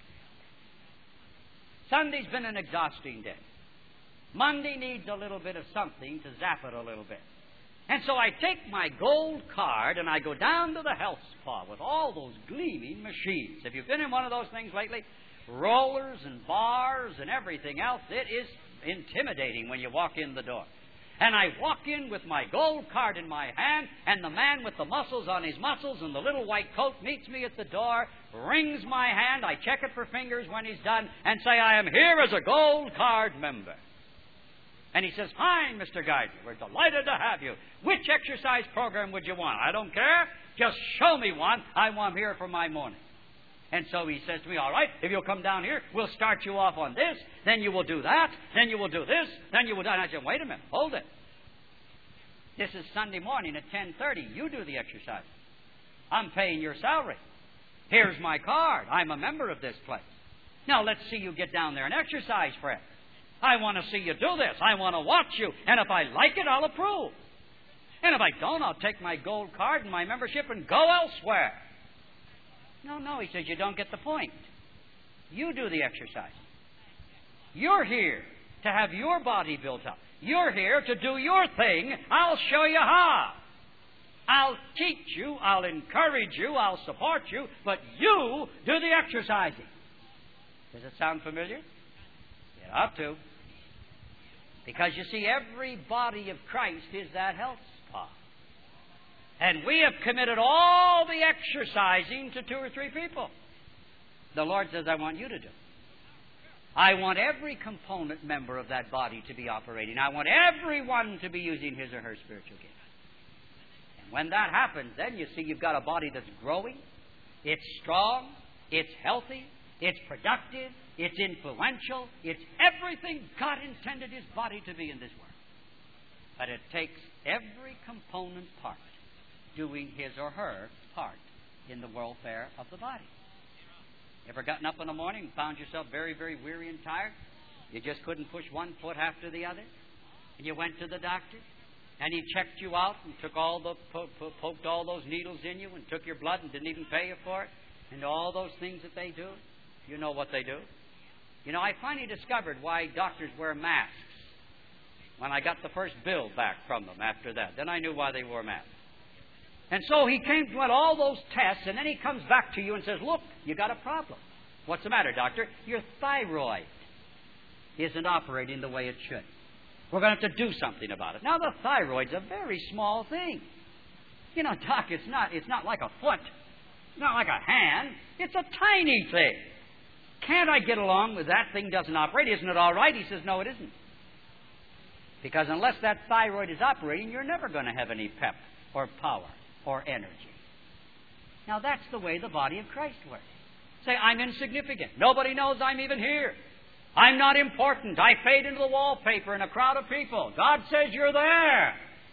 Sunday's been an exhausting day. Monday needs a little bit of something to zap it a little bit. And so I take my gold card and I go down to the health spa with all those gleaming machines. Have you been in one of those things lately? Rollers and bars and everything else. It is intimidating when you walk in the door. And I walk in with my gold card in my hand, and the man with the muscles on his muscles and the little white coat meets me at the door, rings my hand, I check it for fingers when he's done, and say, I am here as a gold card member. And he says, fine, Mister Gardner, we're delighted to have you. Which exercise program would you want? I don't care. Just show me one. I want here for my morning. And so he says to me, all right, if you'll come down here, we'll start you off on this, then you will do that, then you will do this, then you will do that. And I said, wait a minute, hold it. This is Sunday morning at ten thirty. You do the exercise. I'm paying your salary. Here's my card. I'm a member of this place. Now let's see you get down there and exercise, Fred. I want to see you do this. I want to watch you. And if I like it, I'll approve. And if I don't, I'll take my gold card and my membership and go elsewhere. No, no, he says, you don't get the point. You do the exercise. You're here to have your body built up. You're here to do your thing. I'll show you how. I'll teach you. I'll encourage you. I'll support you. But you do the exercising. Does it sound familiar? It ought to. Because you see, every body of Christ is that health spa. And we have committed all the exercising to two or three people. The Lord says, I want you to do it. I want every component member of that body to be operating. I want everyone to be using his or her spiritual gift. And when that happens, then you see you've got a body that's growing, it's strong, it's healthy, it's productive, it's influential, it's everything God intended his body to be in this world. But it takes every component part doing his or her part in the welfare of the body. Ever gotten up in the morning and found yourself very, very weary and tired? You just couldn't push one foot after the other? And you went to the doctor, and he checked you out and took all the po- po- poked all those needles in you and took your blood and didn't even pay you for it, and all those things that they do. You know what they do. You know, I finally discovered why doctors wear masks when I got the first bill back from them after that. Then I knew why they wore masks. And so he came through all those tests, and then he comes back to you and says, look, you got a problem. What's the matter, doctor? Your thyroid isn't operating the way it should. We're going to have to do something about it. Now, the thyroid's a very small thing. You know, doc, it's not, it's not like a foot. It's not like a hand. It's a tiny thing. Can't I get along with that thing doesn't operate? Isn't it all right? He says, no, it isn't. Because unless that thyroid is operating, you're never going to have any pep or power or energy. Now, that's the way the body of Christ works. Say, I'm insignificant. Nobody knows I'm even here. I'm not important. I fade into the wallpaper in a crowd of people. God says you're there.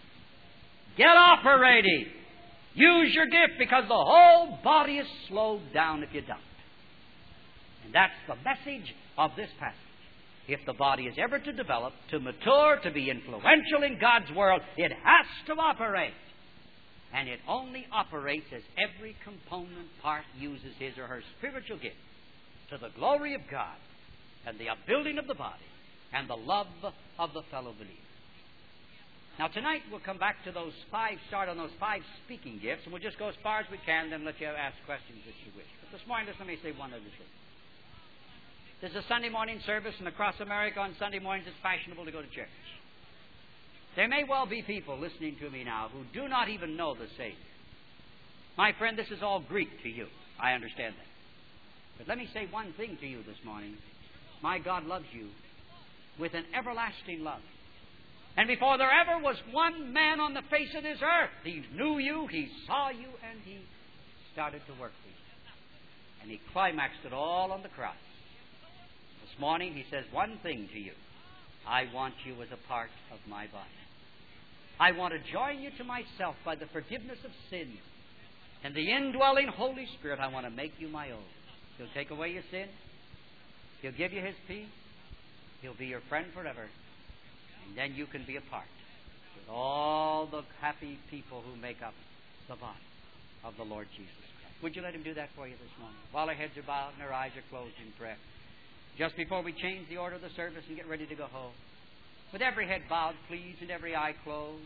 Get operating. Use your gift, because the whole body is slowed down if you don't. And that's the message of this passage. If the body is ever to develop, to mature, to be influential in God's world, it has to operate. And it only operates as every component part uses his or her spiritual gift to the glory of God and the upbuilding of the body and the love of the fellow believer. Now tonight we'll come back to those five, start on those five speaking gifts, and we'll just go as far as we can, then let you ask questions if you wish. But this morning, just let me say one other thing. There's a Sunday morning service, and across America on Sunday mornings it's fashionable to go to church. There may well be people listening to me now who do not even know the Savior. My friend, this is all Greek to you. I understand that. But let me say one thing to you this morning. My God loves you with an everlasting love. And before there ever was one man on the face of this earth, He knew you, He saw you, and He started to work for you. And He climaxed it all on the cross. This morning He says one thing to you. I want you as a part of my body. I want to join you to myself by the forgiveness of sins. And the indwelling Holy Spirit, I want to make you my own. He'll take away your sin. He'll give you His peace. He'll be your friend forever. And then you can be a part with all the happy people who make up the body of the Lord Jesus Christ. Would you let Him do that for you this morning? While our heads are bowed and our eyes are closed in prayer. Just before we change the order of the service and get ready to go home. With every head bowed, please, and every eye closed.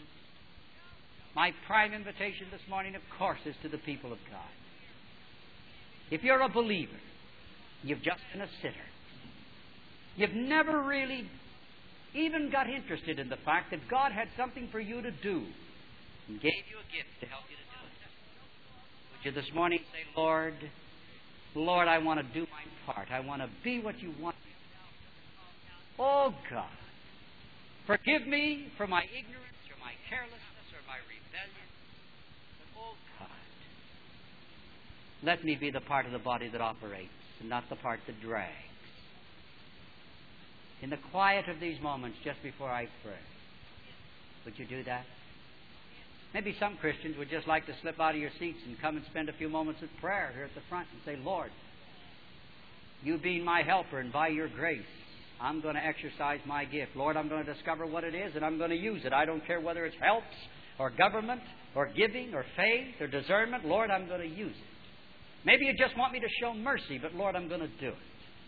My prime invitation this morning, of course, is to the people of God. If you're a believer, you've just been a sinner. You've never really even got interested in the fact that God had something for you to do and gave you a gift to help you to do it. Would you this morning say, Lord, Lord, I want to do my part. I want to be what you want me to be. Oh, God, forgive me for my ignorance or my carelessness or my rebellion. But, oh, God, let me be the part of the body that operates and not the part that drags. In the quiet of these moments just before I pray, would you do that? Maybe some Christians would just like to slip out of your seats and come and spend a few moments of prayer here at the front and say, Lord, you being my helper and by your grace, I'm going to exercise my gift. Lord, I'm going to discover what it is and I'm going to use it. I don't care whether it's helps or government or giving or faith or discernment. Lord, I'm going to use it. Maybe you just want me to show mercy, but Lord, I'm going to do it.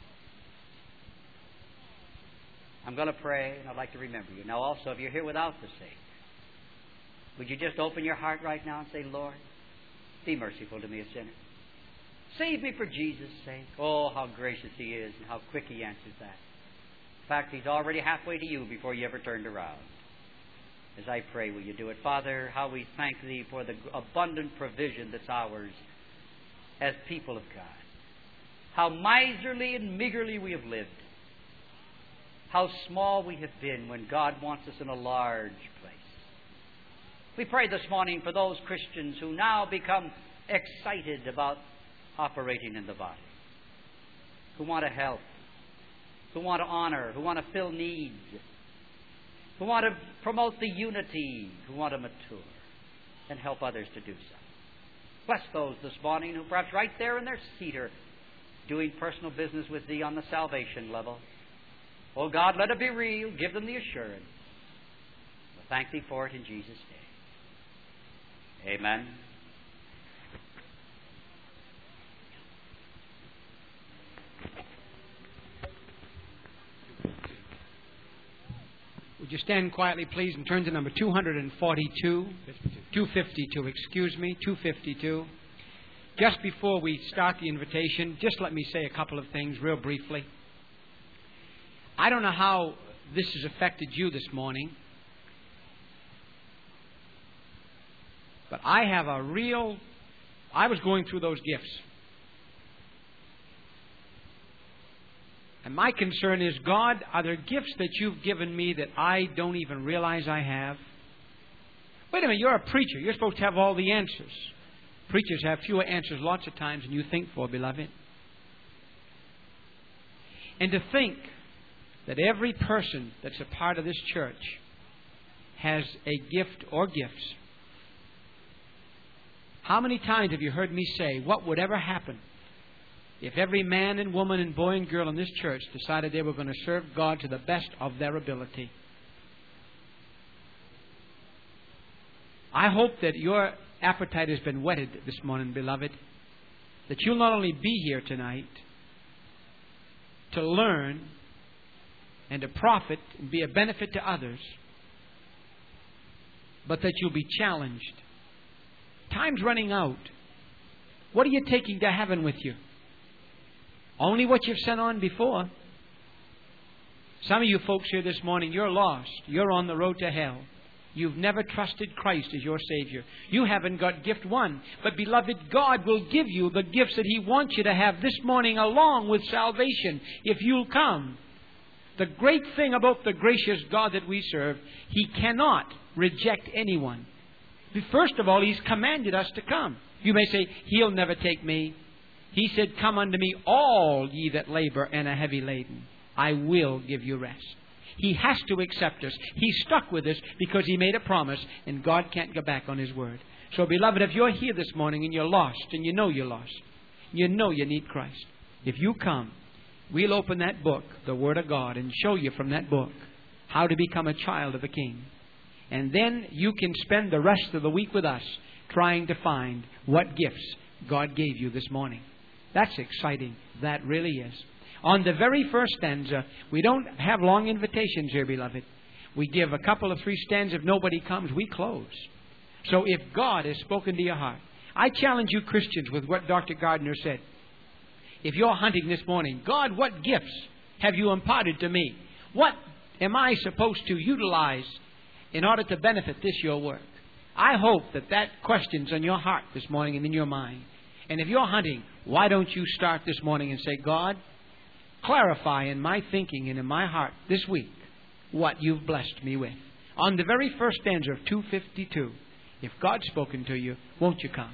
I'm going to pray, and I'd like to remember you. Now also, if you're here without the Savior, would you just open your heart right now and say, Lord, be merciful to me, a sinner. Save me for Jesus' sake. Oh, how gracious He is and how quick He answers that. In fact, He's already halfway to you before you ever turned around. As I pray, will you do it? Father, how we thank Thee for the abundant provision that's ours as people of God. How miserly and meagerly we have lived. How small we have been when God wants us in a large place. We pray this morning for those Christians who now become excited about operating in the body, who want to help, who want to honor, who want to fill needs, who want to promote the unity, who want to mature and help others to do so. Bless those this morning who perhaps right there in their seat are doing personal business with Thee on the salvation level. Oh God, let it be real. Give them the assurance. We'll thank Thee for it in Jesus' name. Amen. Would you stand quietly, please, and turn to number two forty-two? two fifty-two, excuse me, two fifty-two. Just before we start the invitation, just let me say a couple of things real briefly. I don't know how this has affected you this morning, but I have a real... I was going through those gifts. And my concern is, God, are there gifts that you've given me that I don't even realize I have? Wait a minute, you're a preacher. You're supposed to have all the answers. Preachers have fewer answers lots of times than you think for, beloved. And to think that every person that's a part of this church has a gift or gifts. How many times have you heard me say, what would ever happen if every man and woman and boy and girl in this church decided they were going to serve God to the best of their ability. I hope that your appetite has been whetted this morning, beloved, that you'll not only be here tonight to learn and to profit and be a benefit to others, but that you'll be challenged. Time's running out. What are you taking to heaven with you? Only what you've sent on before. Some of you folks here this morning, you're lost. You're on the road to hell. You've never trusted Christ as your Savior. You haven't got gift one. But beloved, God will give you the gifts that He wants you to have this morning along with salvation if you'll come. The great thing about the gracious God that we serve, He cannot reject anyone. First of all, He's commanded us to come. You may say, He'll never take me. He said, come unto me all ye that labor and are heavy laden. I will give you rest. He has to accept us. He's stuck with us because He made a promise, and God can't go back on His word. So, beloved, if you're here this morning and you're lost, and you know you're lost, you know you need Christ, if you come, we'll open that book, the Word of God, and show you from that book how to become a child of the King. And then you can spend the rest of the week with us trying to find what gifts God gave you this morning. That's exciting. That really is. On the very first stanza, we don't have long invitations here, beloved. We give a couple of three stanzas. If nobody comes, we close. So if God has spoken to your heart, I challenge you Christians with what Doctor Gardner said. If you're hunting this morning, God, what gifts have you imparted to me? What am I supposed to utilize in order to benefit this your work? I hope that that question's on your heart this morning and in your mind. And if you're hunting, why don't you start this morning and say, God, clarify in my thinking and in my heart this week what you've blessed me with. On the very first stanza of two fifty-two, if God's spoken to you, won't you come?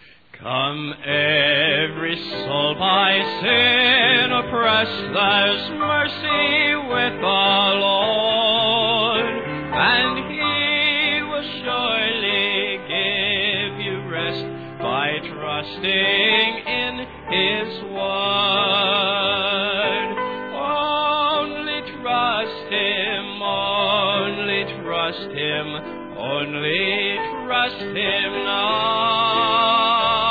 Come, every soul by sin oppressed, there's mercy with the Lord, and He will surely give you rest by trusting in His word. Only trust Him, only trust Him, only trust Him now.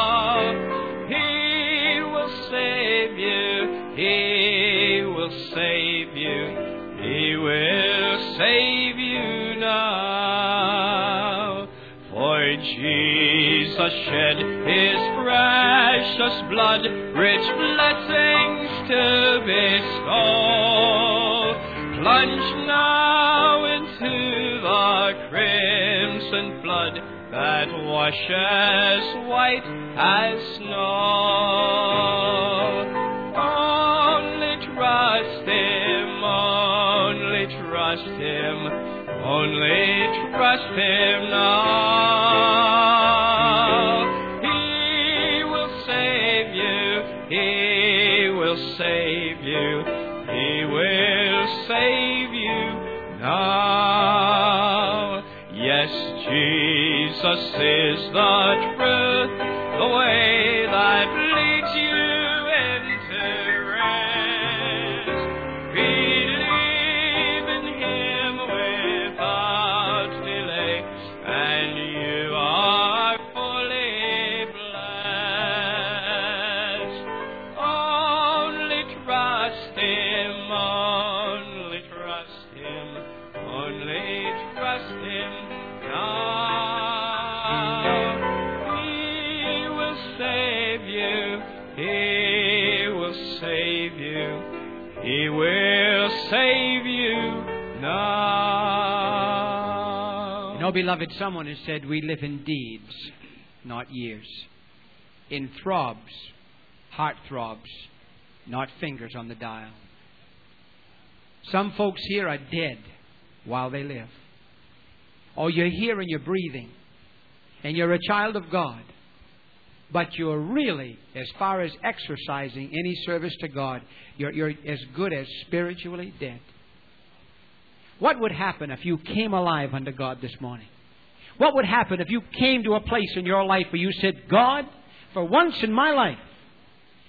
He will save you, He will save you, He will save you now. For Jesus shed His precious blood, rich blessings to bestow. Plunge now into the crimson flood that washes white as snow. Only trust Him, only trust Him, only trust Him now. He will save you, He will save you, He will save you now. Yes, Jesus is the truth, the way that leads you into rest. Believe in Him without delay, and you are fully blessed. Only trust Him, only trust Him, only trust Him now. He will save you, He will save you, He will save you now. You know, beloved, someone has said we live in deeds, not years. In throbs, heart throbs, not fingers on the dial. Some folks here are dead while they live. Or you're here and you're breathing, and you're a child of God, but you're really, as far as exercising any service to God, you're, you're as good as spiritually dead. What would happen if you came alive unto God this morning? What would happen if you came to a place in your life where you said, God, for once in my life,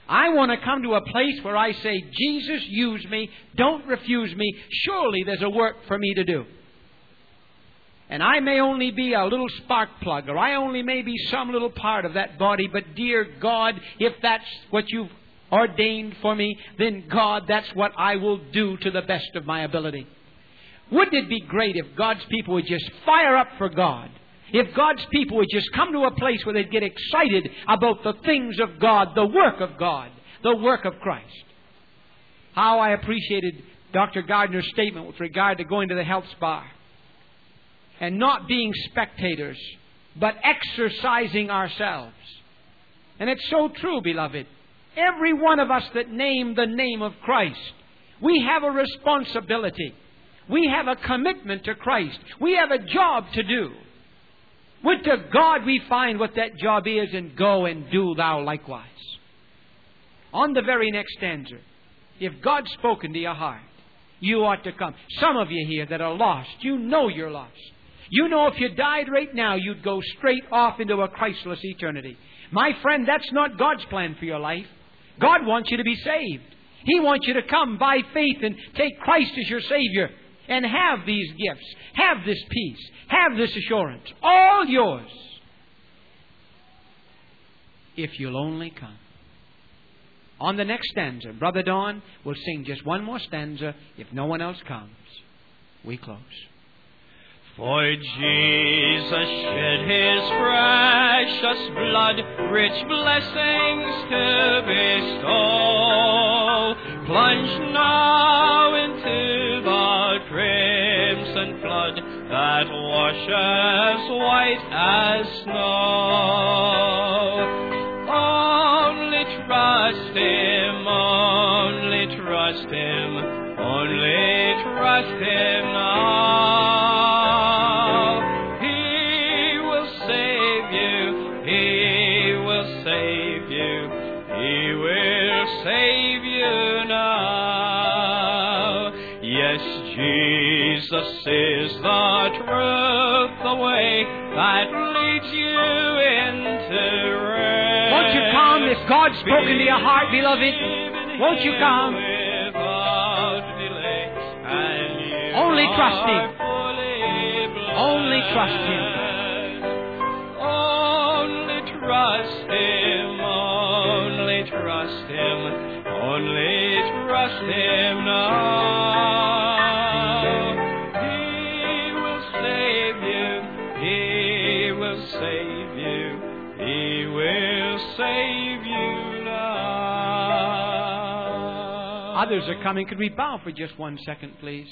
I want to come to a place where I say, Jesus, use me. Don't refuse me. Surely there's a work for me to do. And I may only be a little spark plug, or I only may be some little part of that body, but dear God, if that's what you've ordained for me, then God, that's what I will do to the best of my ability. Wouldn't it be great if God's people would just fire up for God? If God's people would just come to a place where they'd get excited about the things of God, the work of God, the work of Christ. How I appreciated Doctor Gardner's statement with regard to going to the health spa and not being spectators, but exercising ourselves. And it's so true, beloved. Every one of us that name the name of Christ, we have a responsibility. We have a commitment to Christ. We have a job to do. Would to God we find what that job is and go and do thou likewise. On the very next stanza, if God's spoken to your heart, you ought to come. Some of you here that are lost, you know you're lost. You know if you died right now, you'd go straight off into a Christless eternity. My friend, that's not God's plan for your life. God wants you to be saved. He wants you to come by faith and take Christ as your Savior and have these gifts, have this peace, have this assurance, all yours, if you'll only come. On the next stanza, Brother Don will sing just one more stanza. If no one else comes, we close. For Jesus shed His precious blood, rich blessings to bestow. Plunge now into the crimson flood that washes white as snow. Only trust Him, only trust Him, only trust Him now. Save you now. Yes, Jesus is the truth, the way that leads you into rest. Won't you come if God's spoken to your heart, beloved? Won't you come? Only trust Him. Only trust Him. Only trust Him. Only trust Him. Only trust Him now. He will save you. He will save you. He will save you now. Others are coming. Could we bow for just one second, please?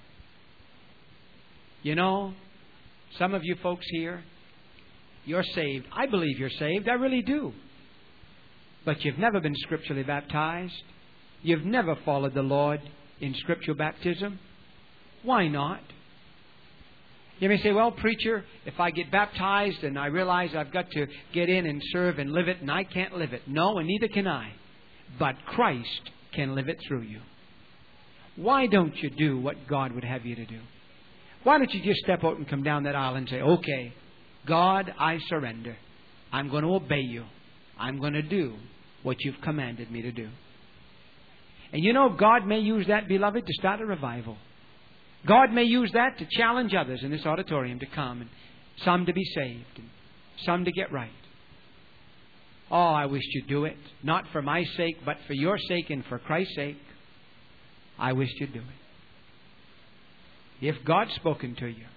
You know, some of you folks here, you're saved. I believe you're saved. I really do. But you've never been scripturally baptized. You've never followed the Lord in scriptural baptism. Why not? You may say, well, preacher, if I get baptized and I realize I've got to get in and serve and live it, and I can't live it. No, and neither can I. But Christ can live it through you. Why don't you do what God would have you to do? Why don't you just step out and come down that aisle and say, okay, God, I surrender. I'm going to obey you. I'm going to do what you've commanded me to do. And you know, God may use that, beloved, to start a revival. God may use that to challenge others in this auditorium to come, and some to be saved, and some to get right. Oh, I wish you'd do it. Not for my sake, but for your sake and for Christ's sake. I wish you'd do it. If God's spoken to you,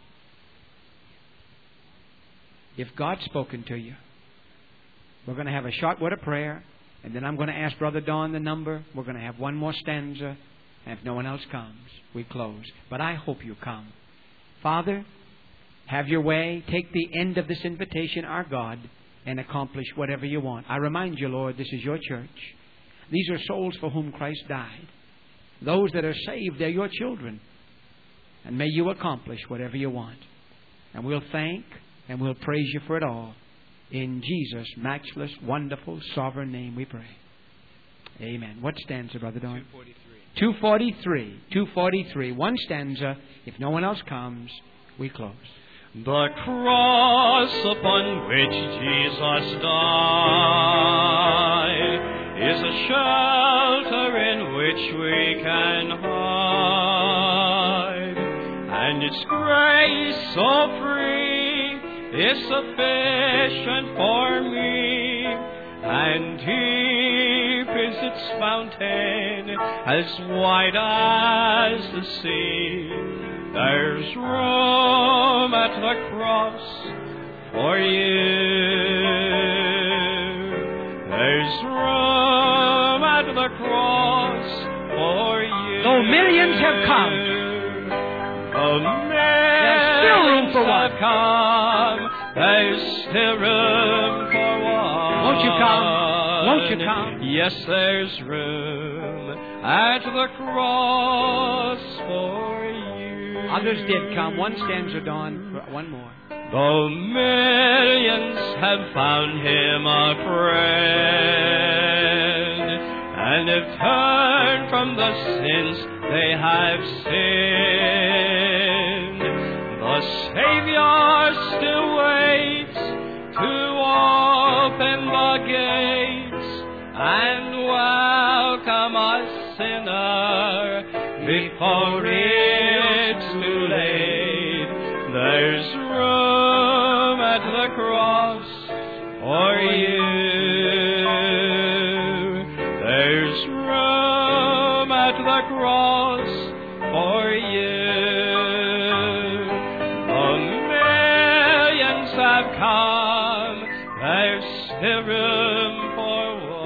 if God's spoken to you, we're going to have a short word of prayer, and then I'm going to ask Brother Don the number. We're going to have one more stanza, and if no one else comes, we close. But I hope you come. Father, have your way. Take the end of this invitation, our God, and accomplish whatever you want. I remind you, Lord, this is your church. These are souls for whom Christ died. Those that are saved, they're your children. And may you accomplish whatever you want. And we'll thank and we'll praise you for it all. In Jesus' matchless, wonderful, sovereign name we pray. Amen. What stanza, Brother Don? two forty-three. two forty-three. One stanza. If no one else comes, we close. The cross upon which Jesus died is which we can hide. And its grace so free is sufficient for me, and deep is its fountain, as wide as the sea. There's room at the cross for you. There's room at the cross for you. Though millions have come, Though there's still room for millions have one. come, there's still room for one. Won't you come? Won't you come? Yes, there's room at the cross for you. Others did come. One stanza dawn. One more. Though millions have found him a friend, and have turned from the sins they have sinned, the Savior still waits to open the gates and welcome a sinner before it's too late. There's room at the cross for you. There's room at the cross for you. The millions have come, there's still room for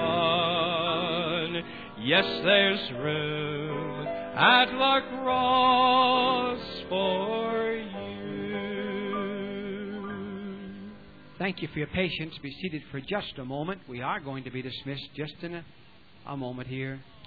one. Yes, there's room at the cross for you. Thank you for your patience. Be seated for just a moment. We are going to be dismissed just in a, a moment here.